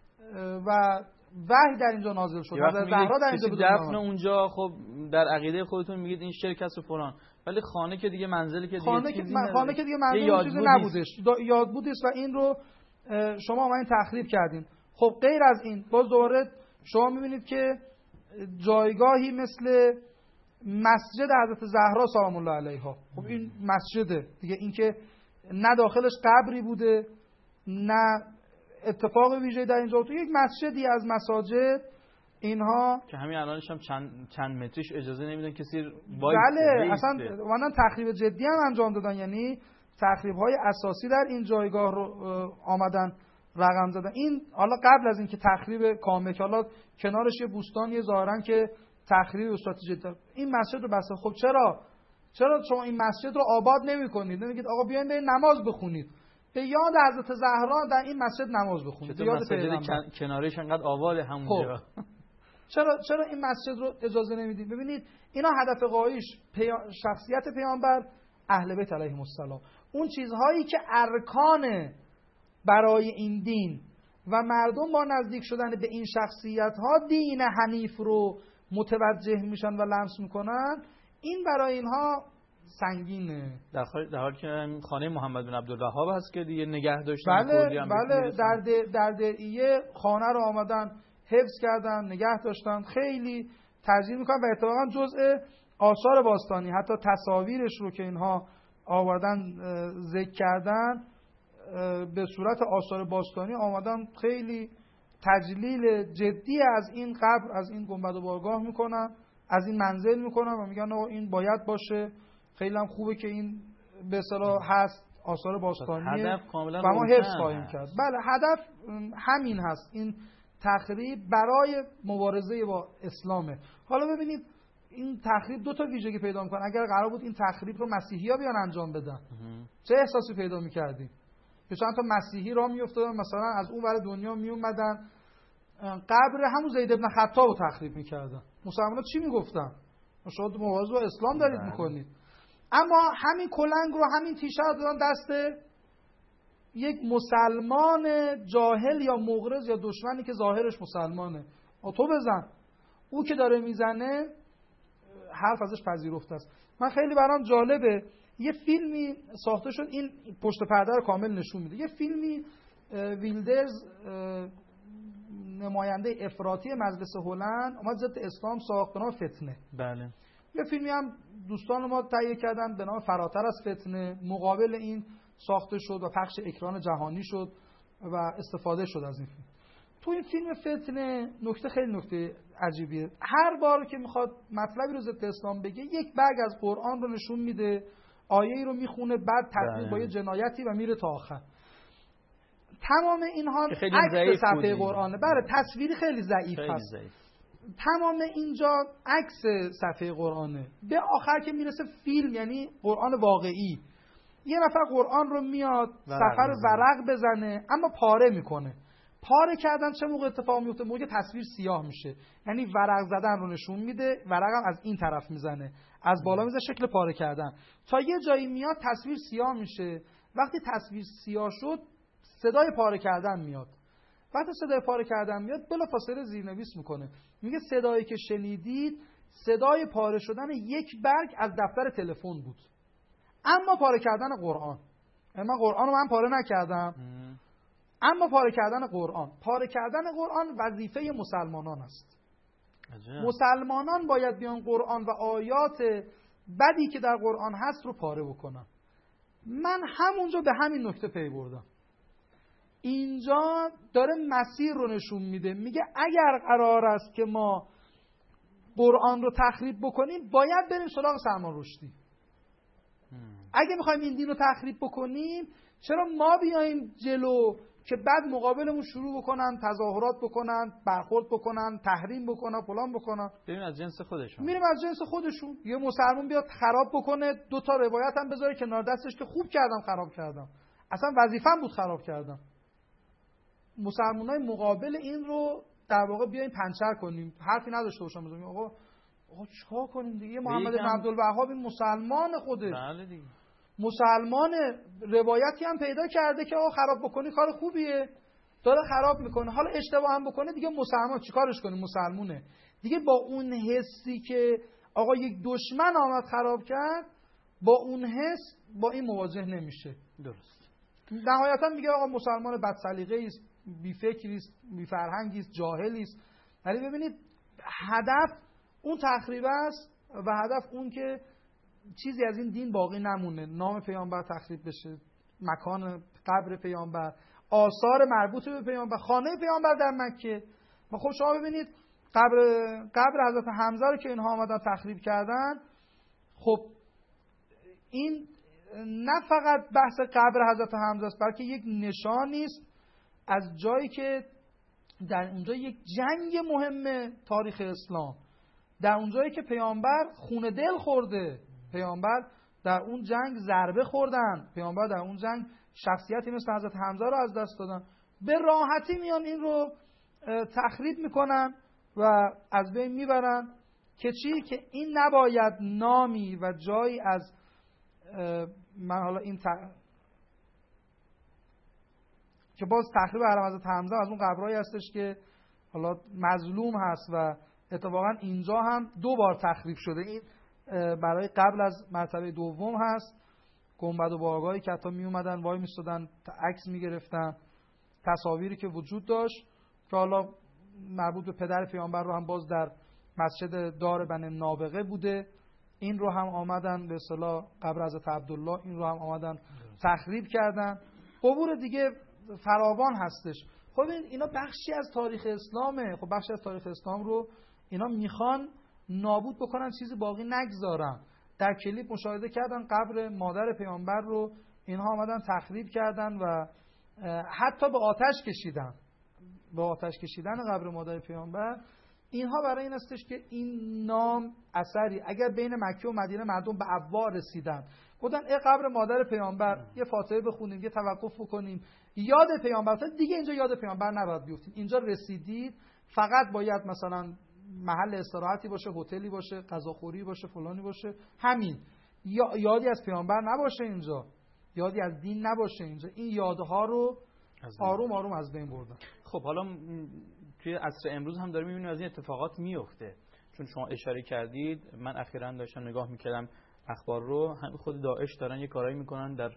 و وحی در اینجا نازل شد، در زهرا در اینجا دفن اونجا. خب در عقیده خودتون میگید این شرک است و فلان، ولی خانه که دیگه منزلی که دیگه خانه که دیگه منزل چیزی نبودش، یاد بودش و این رو شما اومدین تخریب کردین. خب غیر از این باز دوباره شما میبینید که جایگاهی مثل مسجد حضرت زهرا سلام الله علیها، خب این مسجده دیگه، این که نه داخلش قبری بوده نه اتفاق ویژه‌ای در اینجا، تو یک مسجدی از مساجد اینها که همین الانش هم چند متریش اجازه نمیدن کسی وایسه. بله اصلا وانا تخریب جدی هم انجام دادن، یعنی تخریب‌های اساسی در این جایگاه رو آمدن رقم زدن. این حالا قبل از این که تخریب کامل، حالا کنارش یه بوستانی ظاهرا که تخریب استراتژی، این مسجد رو بسته. خب چرا شما این مسجد رو آباد نمی‌کنید؟ نمیگید آقا بیاین برید نماز بخونید، به یاد حضرت زهرا در این مسجد نماز بخونید، به یاد پیغمبر. کنارش انقدر آباده همونجا. خب. چرا این مسجد رو اجازه نمیدید؟ ببینید اینا هدف غایش شخصیت پیامبر، اهل بیت علیهم السلام، اون چیزهایی که ارکان برای این دین و مردم با نزدیک شدن به این شخصیت ها دین حنیف رو متوجه میشن و لمس میکنن، این برای اینها سنگینه. در حالی که خانه محمد بن عبدالوهاب هست که دیگه نگه داشتن. بله در درعیه خانه رو آمدن حفظ کردن، نگه داشتن، خیلی ترجیح میکنن و اتفاقا جزء آثار باستانی، حتی تصاویرش رو که اینها آوردن ذکر کردن به صورت آثار باستانی آمدن خیلی تجلیل جدی از این قبر، از این گنبد و بارگاه میکنن، از این منزل میکنن و میگن این باید باشه، خیلی هم خوبه که این به اصطلاح هست، آثار باستانیه و ما حفظ خواهیم کرد. بله هدف همین هست، این تخریب برای مبارزه با اسلامه. حالا ببینید این تخریب دو تا ویژگی پیدا میکنه. اگر قرار بود این تخریب رو مسیحی‌ها بیان انجام بدن چه احساسی پیدا میکردیم؟ که چند تا مسیحی راه میافتادن مثلا از اون ور دنیا میومدن قبر همون زید بن خطاب رو تخریب میکردن، مسلمان‌ها چی میگفتن؟ شما مبارزه با اسلام دارید میکنید. اما همین کلنگ رو، همین تیشه رو دادن دست یک مسلمان جاهل یا مغرض یا دشمنی که ظاهرش مسلمانه. تو بزن، او که داره میزنه حرف ازش پذیرفته است. من خیلی برام جالبه یه فیلمی ساخته شد، این پشت پرده رو کامل نشون میده. یه فیلمی ویلدرز نماینده افراطی مجلس هلند اومد ضد اسلام ساخت به نام فتنه. بله. یه فیلمی هم دوستان ما تهیه کردن به نام فراتر از فتنه، مقابل این ساخته شد و پخش اکران جهانی شد و استفاده شد از این فیلم. تو این فیلم فتنه نکته خیلی نکته عجیبیه. هر بار که میخواد مطلبی رو ضد اسلام بگه یک برگ از قرآن رو نشون میده، آیه‌ای رو میخونه، بعد تطبیق با یه جنایتی و میره تا آخر. تمام اینها عکس صفحه قرآنه. بله تصویری خیلی ضعیف هست. تمام اینجا عکس صفحه قرآنه. به آخر که میرسه فیلم، یعنی قرآن واقعی، یه نفر قرآن رو میاد صفحه رو ورق بزنه اما پاره میکنه. پاره کردن چه موقع اتفاق میفته؟ موقع تصویر سیاه میشه، یعنی ورق زدن رو نشون میده، ورق هم از این طرف میزنه، از بالا میزنه، شکل پاره کردن. تا یه جایی میاد تصویر سیاه میشه. وقتی تصویر سیاه شد صدای پاره کردن میاد. وقتی صدای پاره کردن میاد بلافاصله زیرنویس میکنه، میگه صدایی که شنیدید صدای پاره شدن یک برگ از دفتر تلفن بود، اما پاره کردن قرآن. من قرآن رو من پاره نکردم، اما پاره کردن قرآن وظیفه مسلمانان است. مسلمانان باید بیان قرآن و آیات بدی که در قرآن هست رو پاره بکنن. من همونجا به همین نکته پی بردم. اینجا داره مسیر رو نشون میده، میگه اگر قرار است که ما قرآن رو تخریب بکنیم باید بریم سراغ سلمان رشدی. اگه میخوایم این دین رو تخریب بکنیم چرا ما بیایم جلو که بعد مقابلمون شروع بکنن تظاهرات بکنن، برخورد بکنن، تحریم بکنن، فلان بکنن؟ بریم از جنس خودشون. میریم از جنس خودشون. یه مسلمان بیاد خراب بکنه، دو تا روایت هم بذاره کنار دستش که خوب کردم خراب کردم، اصلا وظیفه‌م بود خراب کردم. مسلمانای مقابل این رو در واقع بیایم پنچر کنیم، حرفی نداشته باشم بزنیم آقا چیکار کنیم دیگه؟ محمد بن عبدالوهاب این مسلمان خودش، بله دیگه، مسلمان، روایتی هم پیدا کرده که آقا خراب بکنی کار خوبیه، داره خراب میکنه، حالا اشتباه هم بکنه دیگه مسلمان چیکارش کنیم؟ مسلمونه دیگه. با اون حسی که آقا یک دشمن آمد خراب کرد، با اون حس با این مواجه نمیشه. درست. نهایتا میگه آقا مسلمان بد سلیقه‌ای است، بی فکری است، بی فرهنگی است، جاهلی است. ولی ببینید هدف اون تخریب است و هدف اون که چیزی از این دین باقی نمونه، نام پیامبر تخریب بشه، مکان قبر پیامبر، آثار مربوط به پیامبر، خانه پیامبر در مکه. ما خب شما ببینید قبر حضرت حمزه رو که اینها آمدن تخریب کردن، خب این نه فقط بحث قبر حضرت حمزه است، بلکه یک نشانی است از جایی که در اونجا یک جنگ مهم تاریخ اسلام، در اونجایی که پیامبر خون دل خورده، پیامبر در اون جنگ ضربه خوردن، پیامبر در اون جنگ شخصیتی مثل حضرت حمزه رو از دست دادن، به راحتی میان این رو تخریب میکنن و از بین میبرن که چی؟ که این نباید نامی و جایی از من حالا این که باز تخریب حرم حضرت حمزه از اون قبرهایی هستش که حالا مظلوم هست و اتفاقا اینجا هم 2 بار تخریب شده. این برای قبل از مرتبه دوم هست، گنبد و بارگاهی که حتی می اومدن وای میستادن عکس میگرفتن، تصاویری که وجود داشت که حالا مربوط به پدر پیامبر رو هم باز در مسجد دار بنی نابغه بوده. این رو هم آمدن به اصطلاح قبر حضرت عبدالله، این رو هم آمدن تخریب کردن. قبور دیگه فراوان هستش. خب اینا بخشی از تاریخ اسلامه. خب بخشی از تاریخ اسلام رو اینا میخوان نابود بکنن، چیزی باقی نگذارن. در کلیپ مشاهده کردن قبر مادر پیامبر رو اینها آمدن تخریب کردن و حتی به آتش کشیدن. به آتش کشیدن قبر مادر پیامبر. اینها برای این استش که این نام اثری اگر بین مکه و مدینه مردم به ابوا رسیدن، گفتن ای قبر مادر پیامبر یه فاتحه بخونیم، یه توقف بکنیم، یاد پیامبر، دیگه اینجا یاد پیامبر نباید بیفتید. اینجا رسیدید فقط باید مثلا محل استراحتی باشه، هتلی باشه، غذاخوری باشه، فلانی باشه، همین. یادی از پیامبر نباشه اینجا، یادی از دین نباشه اینجا. این یادها رو آروم آروم از بین بردن. خب حالا توی عصر امروز هم داریم می‌بینیم از این اتفاقات میفته. چون شما اشاره کردید، من اخیراً داشتم نگاه می‌کردم اخبار رو، هم خود داعش دارن یه کارایی میکنن در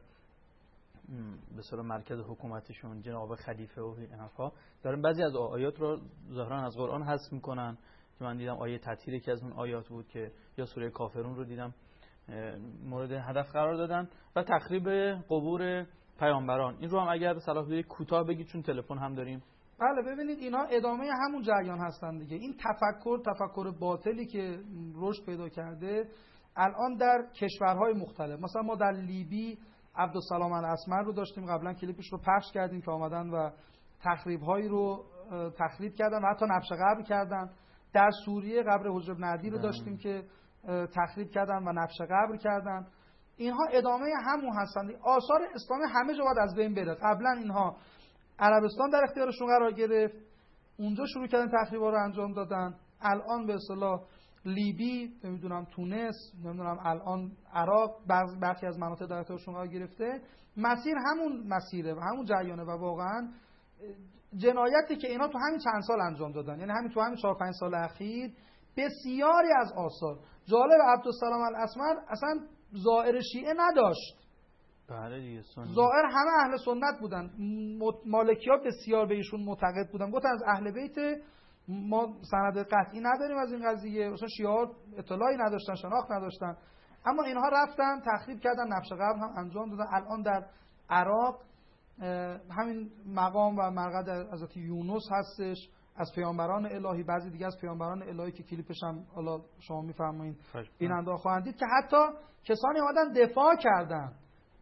به اصطلاح مرکز حکومتشون، جناب خلیفه و این حرفا، دارن بعضی از آیات رو ظاهرا از قرآن حذف میکنن. که من دیدم آیه تطهیر که از اون آیات بود که یا سوره کافرون رو دیدم مورد هدف قرار دادن و تخریب قبور پیامبران. این رو هم اگر صلاح بدید کوتاه بگید چون تلفن هم داریم. بله ببینید اینا ادامه همون جریان هستن دیگه. این تفکر باطلی که رشد پیدا کرده الان در کشورهای مختلف، مثلا ما در لیبی عبدالسلام الاسمر رو داشتیم، قبلا کلیپش رو پخش کردیم که آمدن و تخریب‌هایی رو تخریب کردن و حتی نبش قبر کردن. در سوریه قبر حجر بن عدی رو داشتیم که تخریب کردن و نبش قبر کردن. اینها ادامه همون هستند. آثار اسلام همه جا باید از بین بره. قبلا اینها عربستان در اختیارشون قرار گرفت، اونجا شروع کردن تخریب‌ها رو انجام دادن. الان به اصطلاح لیبی، نمیدونم تونس، نمیدونم الان عراق، برخی از مناطق در اختیارشون قرار گرفته. مسیر همون مسیره و همون جریانه و واقعا جنایتی که اینا تو همین چند سال انجام دادن، یعنی همین تو همین 4-5 سال اخیر بسیاری از آثار. جالب عبدالسلام الاسمر اصلا ظاهر شیعه نداشت. بله دیگه ظاهر همه اهل سنت بودن. مالکی‌ها بسیار به ایشون معتقد بودن. گفتن از اهل بیت، ما سند قطعی نداریم از این قضیه، مثلا شیعه اطلاعی نداشتن، شناخت نداشتن، اما اینها رفتن تخریب کردن، نبش قبر هم انجام دادن. الان در عراق همین مقام و مرقد حضرت یونس هستش از پیامبران الهی، بعضی دیگه از پیامبران الهی که کلیپش هم حالا شما میفرمایید بیننده خواهند دید که حتی کسانی اومدن دفاع کردن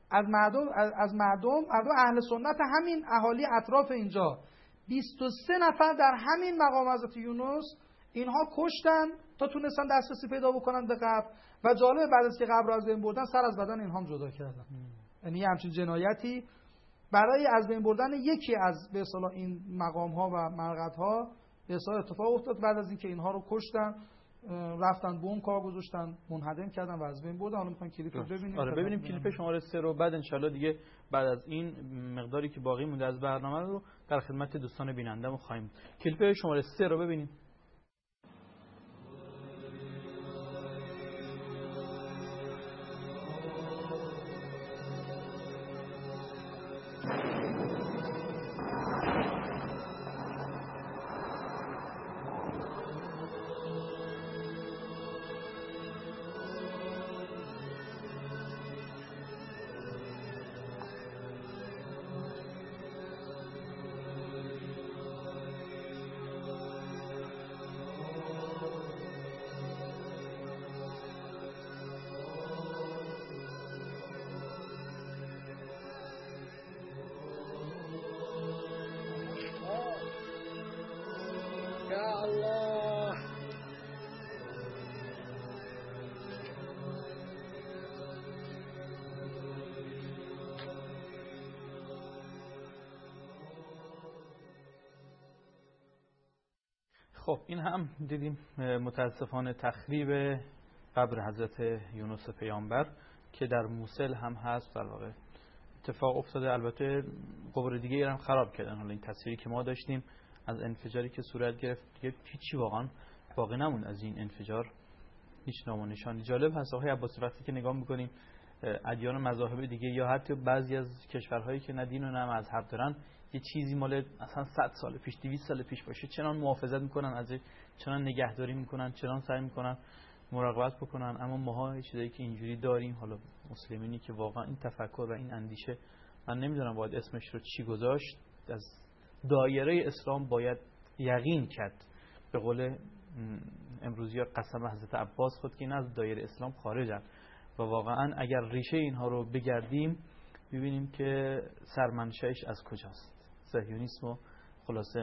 از مردم اهل سنت، همین اهالی اطراف اینجا. 23 نفر در همین مقام حضرت یونس اینها کشتن تا تونستن دسترسی پیدا بکنن به قبر. و جالب بعد از که قبر رو از بین بردن سر از بدن اینها جدا کردن. یعنی همچین جنایتی برای از بین بردن یکی از به اصطلاح این مقام ها و مرقد ها به اصطلاح اتفاق افتاد. بعد از اینکه اینها رو کشتن رفتن بمب کار گذاشتن، منهدم کردن و از بین بردن. حالا میخوایم کلیپ رو ببینیم. آره ببینیم کلیپ شماره 3 رو، بعد انشالله دیگه بعد از این مقداری که باقی مونده از برنامه رو در خدمت دوستان بیننده‌مون خواهیم. کلیپ شماره 3 رو ببینیم. خب این هم دیدیم متاسفانه تخریب قبر حضرت یونس پیامبر که در موصل هم هست در واقع اتفاق افتاده. البته قبر دیگه هم خراب کردن. حالا این تصویری که ما داشتیم از انفجاری که صورت گرفت دیگه هیچی واقعا باقی نموند از این انفجار. هیچ نام و نشانی. جالب هست آقای عباسی وقتی که نگاه میکنیم ادیان و مذاهب دیگه یا حتی بعضی از کشورهایی که نه دین و نه مذهب دارن، یه چیزی مال مثلا 100 سال پیش 200 سال پیش باشه چنان محافظت میکنن ازش، چنان نگهداری میکنن، چنان سعی میکنن مراقبت بکنن. اما ماها چیزایی که اینجوری داریم، حالا مسلمینی که واقعا این تفکر و این اندیشه، من نمیدونم باید اسمش رو چی گذاشت، از دایره اسلام باید یقین کرد. به قول امروزی ها قسم حضرت عباس خود که این از دایره اسلام خارجن و واقعا اگر ریشه اینها رو بگردیم ببینیم که سرمنشأش از کجاست. صهیونیسم و خلاصه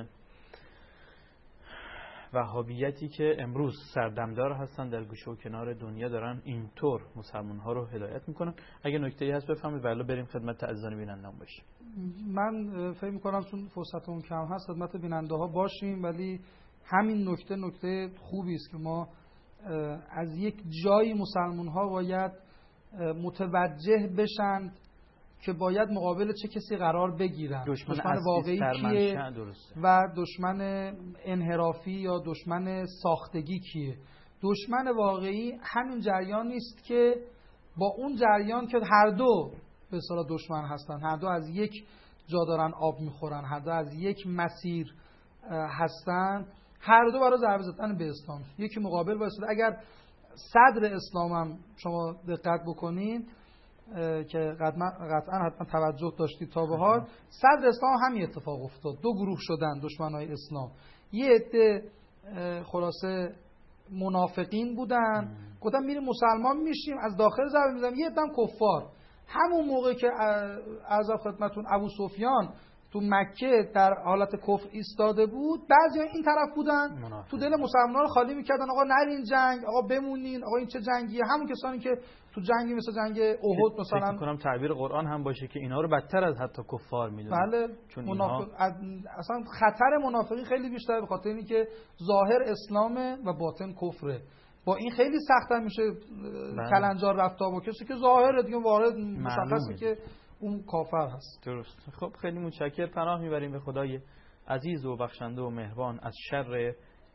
وهابیتی که امروز سردمدار هستن در گوشه و کنار دنیا، دارن اینطور مسلمان ها رو هدایت میکنن. اگه نکته‌ای هست بفهمید ولی بریم خدمت عزیزان بیننده‌مون باشیم. من فکر میکنم چون فرصتمون کم هست خدمت بیننده ها باشیم، ولی همین نکته خوبی است که ما از یک جایی مسلمان ها باید متوجه بشن که باید مقابل چه کسی قرار بگیرن. دشمن واقعی کیه و دشمن انحرافی یا دشمن ساختگی کیه. دشمن واقعی همین جریان است که با اون جریان که هر دو به اصطلاح دشمن هستن، هر دو از یک جا دارن آب میخورن، هر دو از یک مسیر هستن، هر دو برای ضربه زدن به اسلام یکی مقابل وایساده. اگر صدر اسلام هم شما دقت بکنید که قطعا حتما توجه داشتید تا به حال، صدر اسلام همین اتفاق افتاد. دو گروه شدن دشمنای اسلام. یه عده خلاصه منافقین بودن، گفتن میریم مسلمان میشیم از داخل ضربه میزنیم. یه عده هم کفار. همون موقع که عرض خدمتتون ابو سفیان تو مکه در حالت کفر ایستاده بود، بعضی این طرف بودن تو دل مسلمان‌ها رو خالی میکردن، آقا نرین جنگ، آقا بمونین، آقا این چه جنگیه. همون کسانی که تو جنگی مثل جنگ احد مثلا، فکر می‌کنم تعبیر قرآن هم باشه که اینا رو بدتر از حتی کفار میدونن. بله، اصلا خطر منافقی خیلی بیشتره به خاطر اینکه ظاهر اسلامه و باطن کفره. با این خیلی سخت‌تر میشه کلنجار رفتا با کسی که ظاهره دیگه وارد مشخصه که اون کافر هست. درست. خب خیلی متشکرم. پناه میبریم به خدای عزیز و بخشنده و مهربان از شر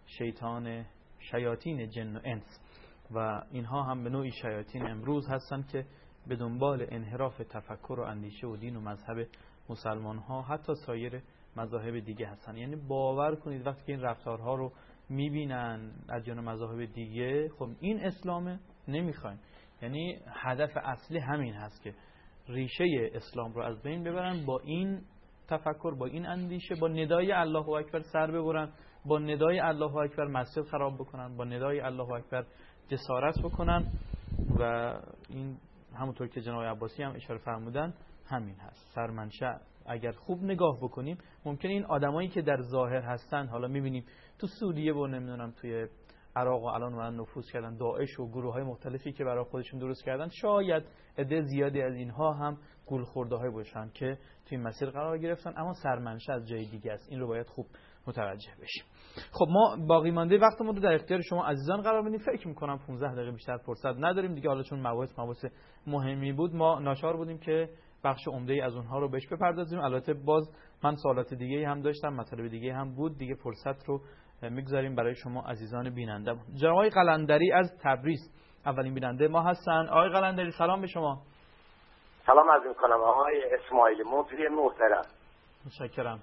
شیاطین جن و انس و اینها هم به نوعی شیاطین امروز هستند که به دنبال انحراف تفکر و اندیشه و دین و مذهب مسلمان ها، حتی سایر مذاهب دیگه هستن. یعنی باور کنید وقتی که این رفتارها رو میبینن ادیان و مذاهب دیگه، خب این اسلامه نمیخواین. یعنی هدف اصلی همین هست که ریشه اسلام رو از بین ببرن، با این تفکر، با این اندیشه، با ندای الله اکبر سر ببرن، با ندای الله اکبر مسجد خراب بکنن، با ندای الله اکبر جسارت بکنن. و این همونطور که جناب عباسی هم اشاره فرمودن همین هست. سرمنشأ اگر خوب نگاه بکنیم ممکنه این آدمایی که در ظاهر هستن، حالا میبینیم تو سوریه و نمیدونم توی عراق و الان اومدن نفوذ کردن، داعش و گروه‌های مختلفی که برای خودشون درست کردن، شاید عده زیادی از اینها هم گول خورده‌های باشن که توی مسیر قرار گرفتن، اما سرمنشأ از جای دیگه است. این رو باید خوب متوجه بشیم. خب ما باقی مانده وقتمون رو در اختیار شما عزیزان قرار بدیم. فکر می‌کنم 15 دقیقه بیشتر فرصت نداریم دیگه، حالا چون مباحث مهمی بود ما ناچار بودیم که بخش عمده‌ای از اونها رو بهش بپردازیم. البته باز من سوالات دیگه‌ای هم داشتم، مطالب دیگه‌ای هم بود، دیگه فرصت رو میگذاریم برای شما عزیزان بیننده. جناب آقای قلندری از تبریز اولین بیننده ما هستن. آقای قلندری سلام به شما. سلام عرض می‌کنم آقای اسماعیلی مجری محترم. متشکرم.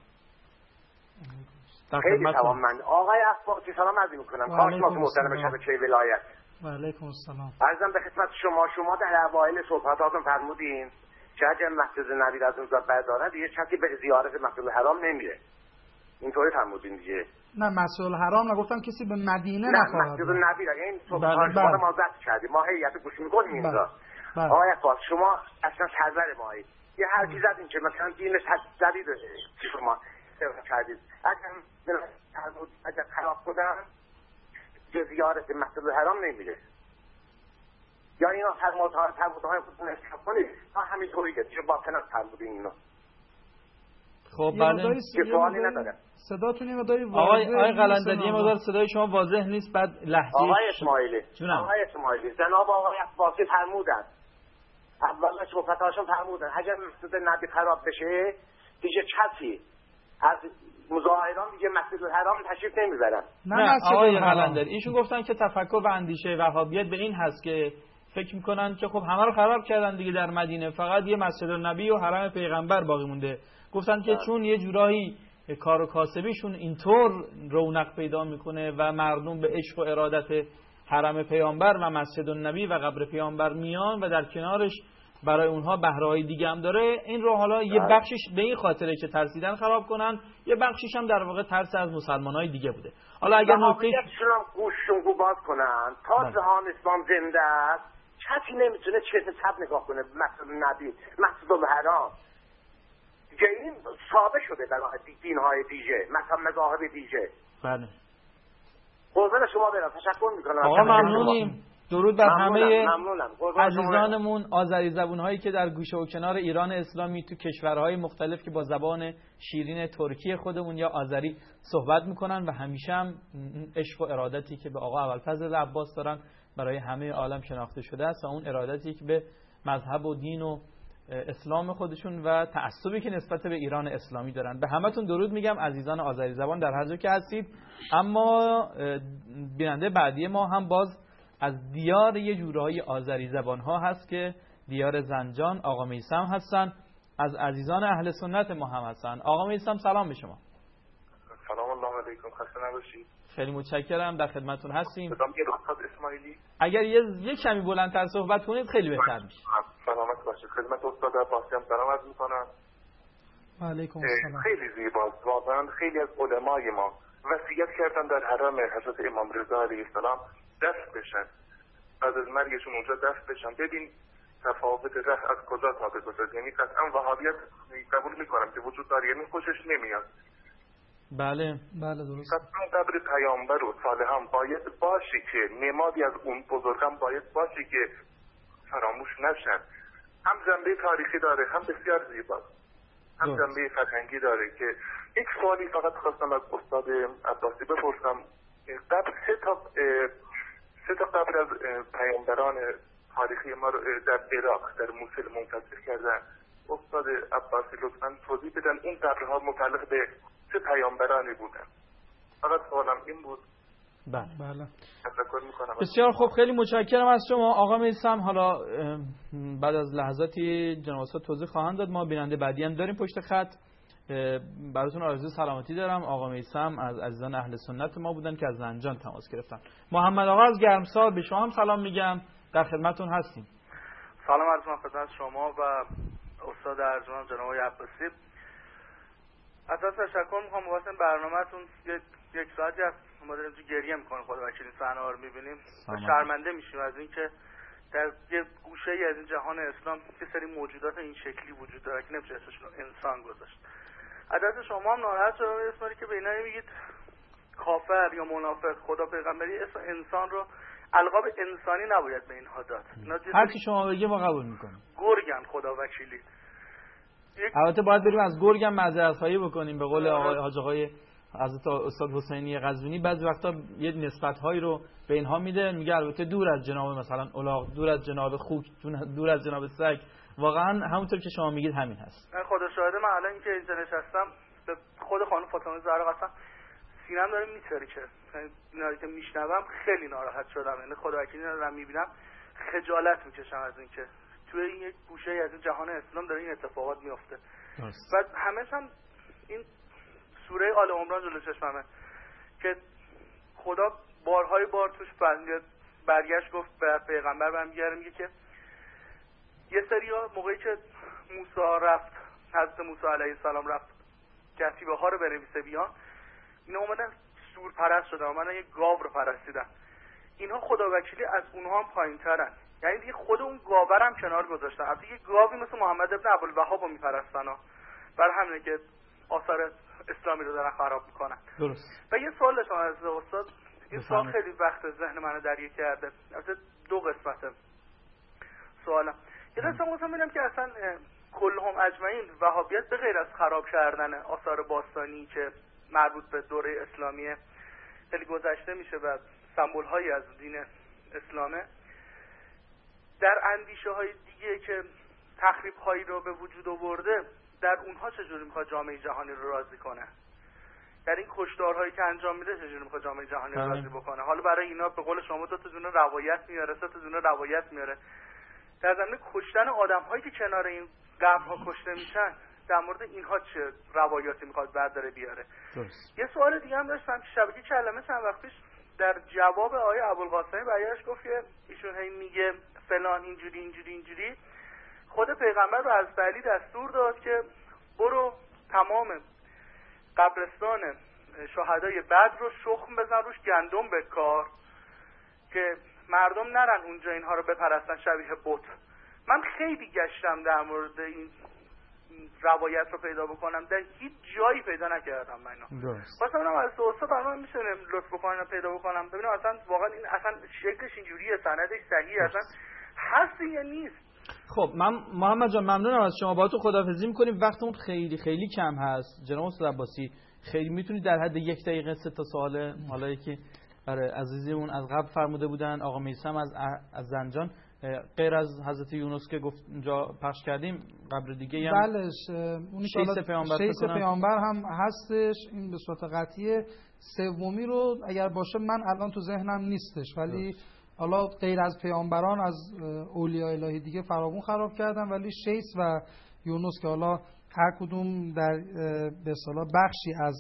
خیلی توانمند. آقای عباسی سلام عرض می‌کنم. کارشناس محترم شبکه ولایت. و علیکم السلام. عرضم به خدمت شما در اوایل صحبتاتون فرمودین که اگر مسجد نبی از اونجا بردارد دیگه کسی به زیارت مسجد الحرام نمیره. اینطوری فرمودین دیگه. نه مسجد الحرام نگفتم کسی به مدینه نخواهد. نه مسجد النبی دیگه این صحبت ما ضبط کردیم. ما هیئت گوش می‌کنیم اینجا. آقای عباس شما اصلا سرور مایی. یه حرفی زدین که مثلا دینش جدید شما کردید. اگر خراب کنن به زیارت مسجد الحرام نمیره. یا اینا فرمودهای خودتون حساب کنید. همینطوری که چه باطنات فرمودین اینو. خب بله سوالی نداره. صداتون یه مقداری واضحه. آقای قلندری یه مقدار صدای شما واضح نیست، بعد لهجه. آقای اسماعیلی جناب آقای عباسی فرمودن، اول صحبتاشون فرمودن اگر مسجد نبی خراب بشه دیگه کسی از مظاهران دیگه مسجد الحرام تشریف نمیبرن. نه آقای قلندر ایشون گفتن که تفکر و اندیشه وهابیت به این هست که فکر میکنن که خب همه رو خراب کردن دیگه در مدینه، فقط یه مسجد النبی و حرم پیغمبر باقی مونده. گفتن که چون یه جورایی کار و کاسبیشون اینطور رونق پیدا میکنه و مردم به عشق و ارادت حرم پیامبر و مسجد النبی و قبر پیامبر میان و در کنارش برای اونها بهره‌های دیگه هم داره، این رو حالا یه بخشش به این خاطره که ترسیدن خراب کنن، یه بخشش هم در واقع ترس از مسلمانای دیگه بوده. حالا اگر نکتهشون هم گوششون باز کنن تا جهان اسلام زنده است، کسی نمیتونه چه حساب نگاه کنه مسجد النبی، مسجد الحرام که این ثابت شده در دین‌های دیگه، مثلا مذاهب دیگه. بله. قربان شما برم، تشکر میکنم. آقا ممنونیم. درود بر همه عزیزانمون آذری زبون‌هایی که در گوشه و کنار ایران اسلامی تو کشورهای مختلف که با زبان شیرین ترکی خودمون یا آذری صحبت میکنن و همیشه هم عشق و ارادتی که به آقا ابوالفضل عباس دارن برای همه عالم شناخته شده است و اون ارادتی که به مذهب و دین و اسلام خودشون و تعصبی که نسبت به ایران اسلامی دارن. به همتون درود میگم عزیزان آذری زبان در هر جا که هستید. اما بیننده بعدی ما هم باز از دیار یه جورهای آذری زبان ها هست که دیار زنجان آقا میثم هستن، از عزیزان اهل سنت ما هم هستن. آقا میثم سلام به شما. سلام الله علیکم، خسته نباشید. خیلی متشکرم، در خدمتتون هستیم. استاد اسماعیلی اگر یه کمی بلندتر صحبت کنید خیلی بهتر میشه. سلامت باشید. خدمت استاد عباسی هم سلام عرض میکنم. و علیکم السلام. خیلی زیباست واقعا. خیلی از علمای ما وصیت کردن در حرم حضرت امام رضا علیه السلام دست بشن، بعد از مرگشون اونجا دست بشن. ببین تفاوت ره از کجا تا به کجا. یعنی قطعا وهابیت قبول میکنم که وجود داره، یعنی خوشش نمیاد. بله درست. قطعا قبر پیامبر و صالحان باید باشی که نمادی از اون بزرگان باید باشی که فراموش نشن. هم جنبه تاریخی داره، هم بسیار زیباست، هم جنبه فرهنگی داره. که یک سوالی فقط خواستم از استاد عباسی بپرسم. قبل سه تا قبر از پیامبران تاریخی ما رو در عراق در موصل منتشر کردن. استاد عباسی لطفاً توضیح بدن این قبرها متعلق به چه پیامبرانی بودن. فقط سوالم این بود. بله. تشکر میکنم. بسیار خوب، خیلی متشکرم از شما آقا میثم. حالا بعد از لحظاتی جناب استاد توضیح خواهند داد. ما بیننده بعدی هم داریم پشت خط. براتون آرزوی سلامتی دارم. آقا میثم از عزیزان اهل سنت ما بودن که از زنجان تماس گرفتن. محمد آقا از گرمسار به شما هم سلام میگم، در خدمتتون هستیم. سلام عرض می‌کنم خدمت شما و استاد ارجمند جناب عباسی. ازتون تشکر می‌کنم واسه برنامه‌تون. یک ساعتی است ما داریم تو گریه می‌کنیم خدا وکیل صحنه‌ها رو می‌بینیم و شرمنده میشیم از اینکه در یه گوشه‌ای از این جهان اسلام یه سری موجودات این شکلی وجود داره که نمیشه اسمشون انسان گذاشت. عدد شما هم ناراحت شدم اسمی که به اینا میگید کافر یا منافق. خدا پیغمبری اسم انسان رو القاب انسانی نباید به اینها داد. هر کی شما بگه ما قبول میکنیم. گرگن خدا وکیلی. البته باید بریم از گرگم معذرت‌خواهی بکنیم به قول حاج آقای حضرت استاد حسینی قزوینی. بعضی وقتا یه نسبت‌هایی رو به اینها میده، میگه البته دور از جناب مثلا الاغ، دور از جناب خوک، دور از جناب سگ. واقعا همونطور که شما میگید همین هست. من خدا شاهده، من الان که اینجا نشستم به خود خانم فاطمه زهرا قسم سینم داره میترکه. اینا که میشنوم خیلی ناراحت شدم. یعنی خدا وکیلی رو میبینم خجالت میکشم از اینکه توی این یک گوشه از این جهان اسلام داره این اتفاقات میفته. و همش هم این سوره آل عمران جلوی چشممه که خدا بارهای بار توش برگشت گفت به پیغمبر برمیگره میگه که یه سریا موقعی که موسی رفت، حضرت موسی علیه السلام رفت کتیبه ها رو بنویسه بیان، اینا اومدن سور پرست شدن، اومدن یه گاو رو پرستیدن. اینها خدا وکیلی از اونها هم پایین ترن. یعنی دیگه خود اون گاور هم کنار گذاشتن. از یه گاوی مثل محمد ابن ابوالوهاب رو میپرستن ها. برای همینه که آثار اسلامی رو دارن خراب میکنن. درست. و یه سوال داشتم از استاد. این سوال خیلی وقت ذهن منو درگیر کرده. البته دو قسمته سوالم. یه دستم گفتم ببینم که اصلا کلهم اجمعین وهابیت به غیر از خراب کردن آثار باستانی که مربوط به دوره اسلامیه خیلی گذشته میشه و سمبول هایی از دین اسلامه، در اندیشه های دیگه که تخریب هایی رو به وجود آورده در اونها چجوری میخواد جامعه جهانی رو راضی کنه، در این کشتارهایی که انجام میده چجوری میخواد جامعه جهانی رو راضی بکنه. حالا برای اینا به قول شما 2 تا دونه روایت میاره، 3 تا دونه روایت میاره. در زمینه کشتن آدم‌هایی که کنار این قبرها کشته میشن، در مورد اینها چه روایاتی میخواد برداره بیاره. یه سوال دیگه هم داشتم که شبکه کلمه چند وقت پیش در جواب آقای ابوالقاسمی برایش گفت که ایشون هی میگه فلان اینجوری. خود پیغمبر رو از علی دستور داد که برو تمام قبرستان شهدای بدر رو شخم بزن، روش گندم بکار که مردم نرن اونجا اینها رو بپرستن شبیه بت. من خیلی گشتم در مورد این روایت رو پیدا بکنم، در هیچ جایی پیدا نکردم من. واسه منم از دوستا برام میشه لطف بکنم پیدا بکنم ببینم اصلا واقعا این اصلا شکلش اینجوریه، سندش صحیحه، اصلا هست یا نیست. خب من محمد جان ممنونم از شما، با تو خداحافظی می‌کنیم، وقتمون خیلی کم هست. جناب استاد عباسی خیلی میتونید در حد 1 دقیقه 3 تا سوال حالا که برای عزیزمون از قبل فرموده بودن آقا میثم از زنجان، غیر از حضرت یونس که گفت اونجا پخش کردیم، قبر دیگه هم بله شیس پیامبر هم هستش، این به صورت قطعی. سومی رو اگر باشه من الان تو ذهنم نیستش، ولی حالا غیر از پیامبران از اولیاء الهی دیگه فراوون خراب کردن، ولی شیس و یونس که حالا هر کدوم در به اصطلاح بخشی از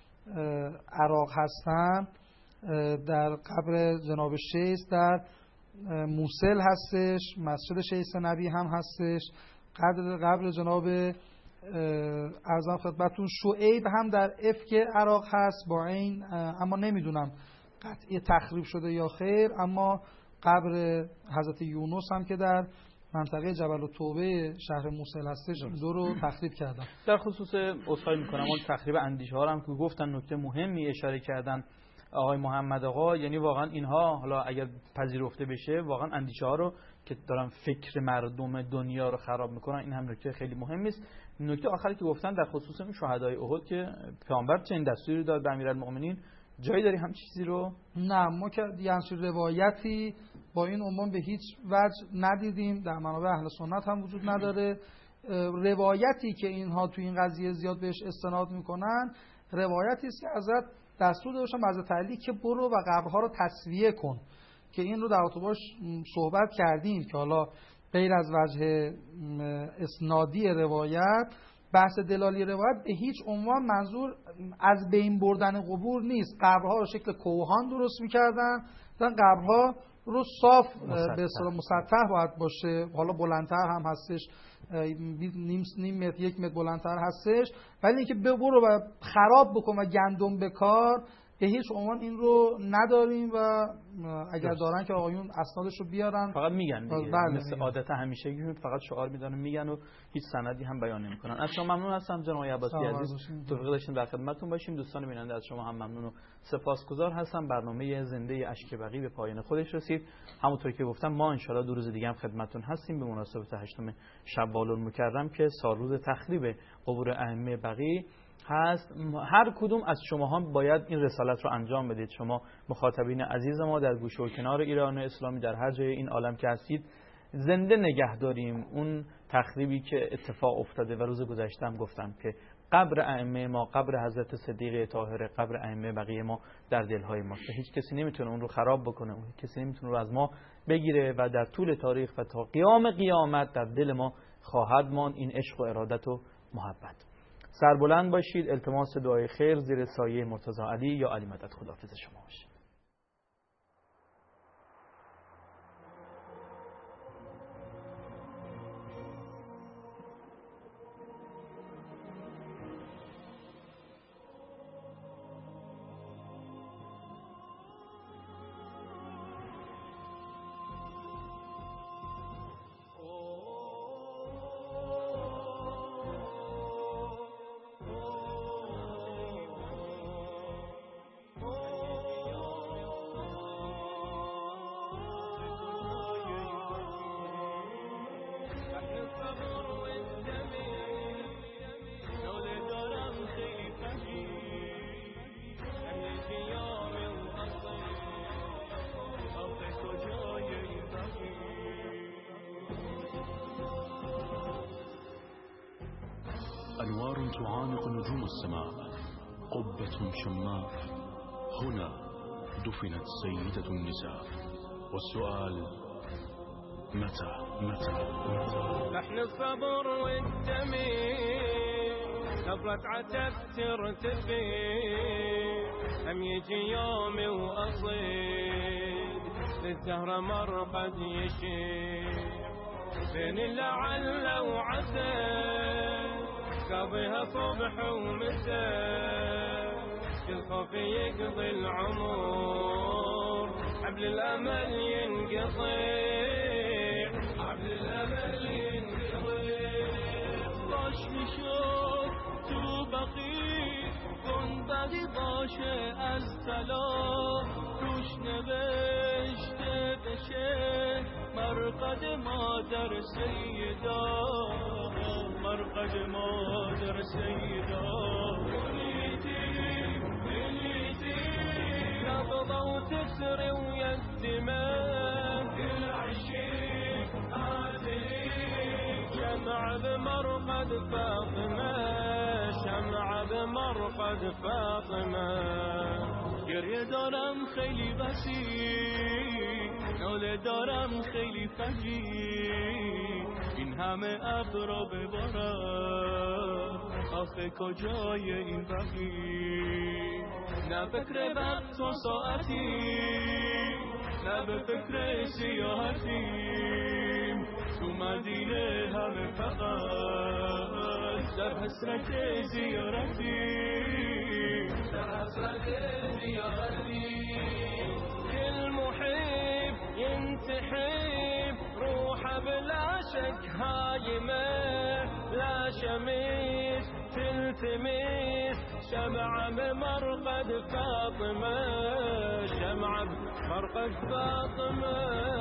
عراق هستن، در قبر جناب شیس در موصل هستش، مسجد شیس نبی هم هستش، قبر جناب ارزم خدمتتون شعیب هم در افک عراق هست با این، اما نمیدونم قطعی تخریب شده یا خیر. اما قبر حضرت یونس هم که در منطقه جبل التوبه شهر موصل هستش 2 رو تخریب کردن. در خصوص اصلاح میکنم اون تخریب اندیشه ها هم که گفتن نکته مهمی اشاره کردن آقای محمد آقا، یعنی واقعا اینها حالا اگر پذیرفته بشه واقعا اندیشه ها رو که دارن فکر مردم دنیا رو خراب میکنن، این هم نکته خیلی مهمی است. نکته آخری که گفتن در خصوص شهدای احد که پیامبر چنین دستوری داد به امیرالمؤمنین، جایی داری هم چیزی رو؟ نه، ما که یعنی روایتی با این عنوان به هیچ وجه ندیدیم، در منابع اهل سنت هم وجود نداره. روایتی که اینها تو این قضیه زیاد بهش استناد میکنن روایتی است که حضرت دستور داشتن به حضرت علی که برو و قبرها رو تسویه کن، که این رو در اتوباش صحبت کردیم که حالا غیر از وجه اسنادی روایت، بحث دلالی روایت به هیچ عنوان منظور از بین بردن قبور نیست. قبرها رو شکل کوهان درست می‌کردن، قبرها رو صاف به اصطلاح مسطح باید باشه، حالا بلندتر هم هستش، نیم متر 1 متر بلندتر هستش، ولی اینکه برو و خراب بکن و گندم بکار به هیچ عنوان این رو نداریم و اگر دارن که آقایون اسنادش رو بیارن. فقط میگن مثل عادت همیشه فقط شعار میدن میگن و هیچ سندی هم بیان نمیکنن. از شما ممنون هستم جناب عباسی عزیز، توفیق داشتیم در خدمتتون باشیم. دوستان بیننده از شما هم ممنون و سپاسگزار هستم. برنامه زنده اشک بقی به پایان خودش رسید. همونطور که گفتم ما ان شاءالله 2 روز دیگه هم خدمتتون هستیم به مناسبت 8 شوال المکرم که سالروز تخریب قبور ائمه بقی هست. هر کدوم از شما هم باید این رسالت رو انجام بدید. شما مخاطبین عزیز ما در گوشه و کنار ایران اسلامی در هر جای این عالم که هستید، زنده نگه داریم اون تخریبی که اتفاق افتاده و روز گذشته هم گفتم که قبر ائمه ما، قبر حضرت صدیقه طاهره، قبر ائمه بقیه ما در دلهای ماست. هیچ کسی نمیتونه اون رو خراب بکنه، اون کسی نمیتونه رو از ما بگیره و در طول تاریخ و تا قیام قیامت در دل ما خواهد ماند این عشق و ارادت و محبت. سربلند باشید. التماس دعای خیر زیر سایه مرتضی علی یا علی مدد. خداحافظ شما باشید. oh أنوار تعانق نجوم السماء، قبة شماخ، هنا دفنت سيدة النساء. والسؤال متى؟ لحن الصبر والدمير نبرة عتب ترتفي، هم يجي يومي وأصيد للزهرة مرقد يشير، بين لعل وعسى قاضيها صبح ومساء، كل خوف يقضي العمر حبل الأمل ينقطع، حبل الأمل ينقطع. باش میشد تو بقی گنبدی باشه از طلا، روش نوشته بشه مرقد مادر سیدا، مرقد مادر سیدا. نبضة وتسر ويدمه العشيق عادلي، شمعة بمرقد فاطمة، شمعة بمرقد فاطمة. گریه دارم خیلی وسیع، ناله دارم خیلی فجیع، این همه ابر را ببارم آخه کجای این بقیع. نه فکر وقت و ساعتی، نه به فکر سیاحتیم، تو مدینه همه فقط در حسرت زیارتی، در حسرت زیارتی. كل محب ينتحب روحه بلا شك هايمه، لا شمس تلتمس شمعة بمرقد فاطمة، شمعة بمرقد فاطمة.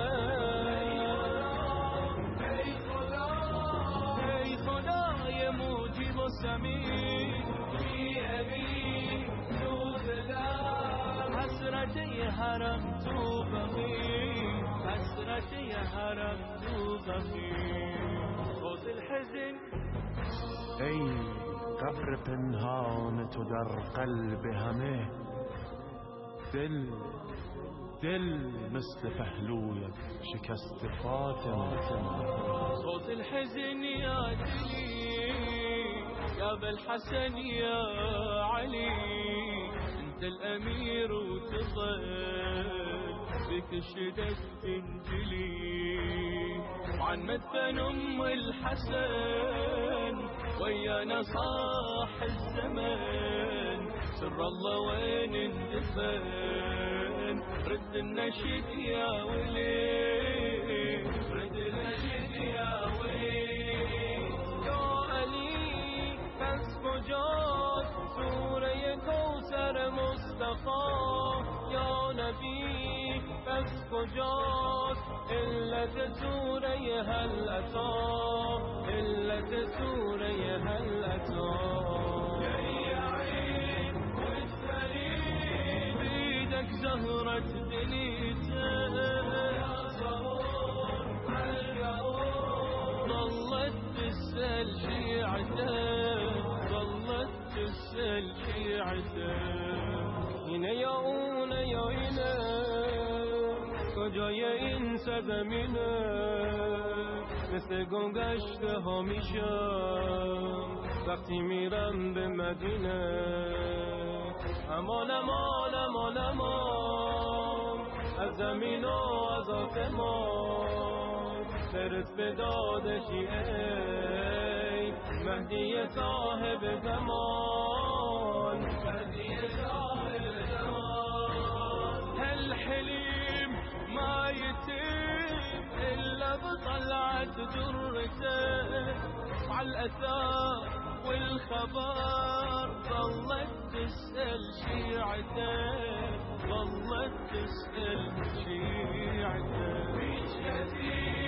ای خدای موجب و سمیع بی ابی دوز دار، حسرت حرم تو بقی، حسرت حرم تو بقی. صوت الحزن ای قبر پنهان تو در قلب همه، دل مثل پهلویت شکست فاطمه. صوت الحزن يا دلي يا بالحسن يا علي، انت الامير وتظل بك الشدد تنجلي، وعن مدفن ام الحسن ويانا صاح الزمن، سر الله وين اندفن، رد النشيد يا ولي، رد النشيد يا ولي. يا علي بس فجات سورة كوثر مصطفى، يا نبي بس فجات إلا سورة هل أتى، إلا سورة هل أتى. يا عين والسليم بيدك زهرة دنيته، يا صبور عالقبور ظلت تسأل شيعته، ظلت تسأل شيعته. هنا يا هنا يا هنا کجای این سرزمینه، مثل گم گشته ها میشم وقتی میرم به مدینه. امان امان امان امان از زمین و از آسمان، برس به داد شیعه مهدی صاحب زمان، مهدی صاحب زمان. هل حلیم ما يتم إلا بطلعت درته، على الأثار والخبر ظلت تسأل شيعته، ظلت تسأل شيعته. بيشتي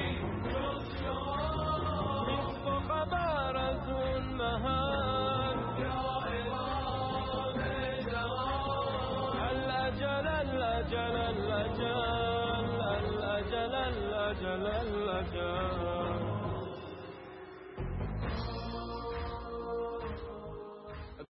نصف خبر أزون مهان، يا إمام الزمان. الأجل الأجل الأجل الأجل الأجل الأجل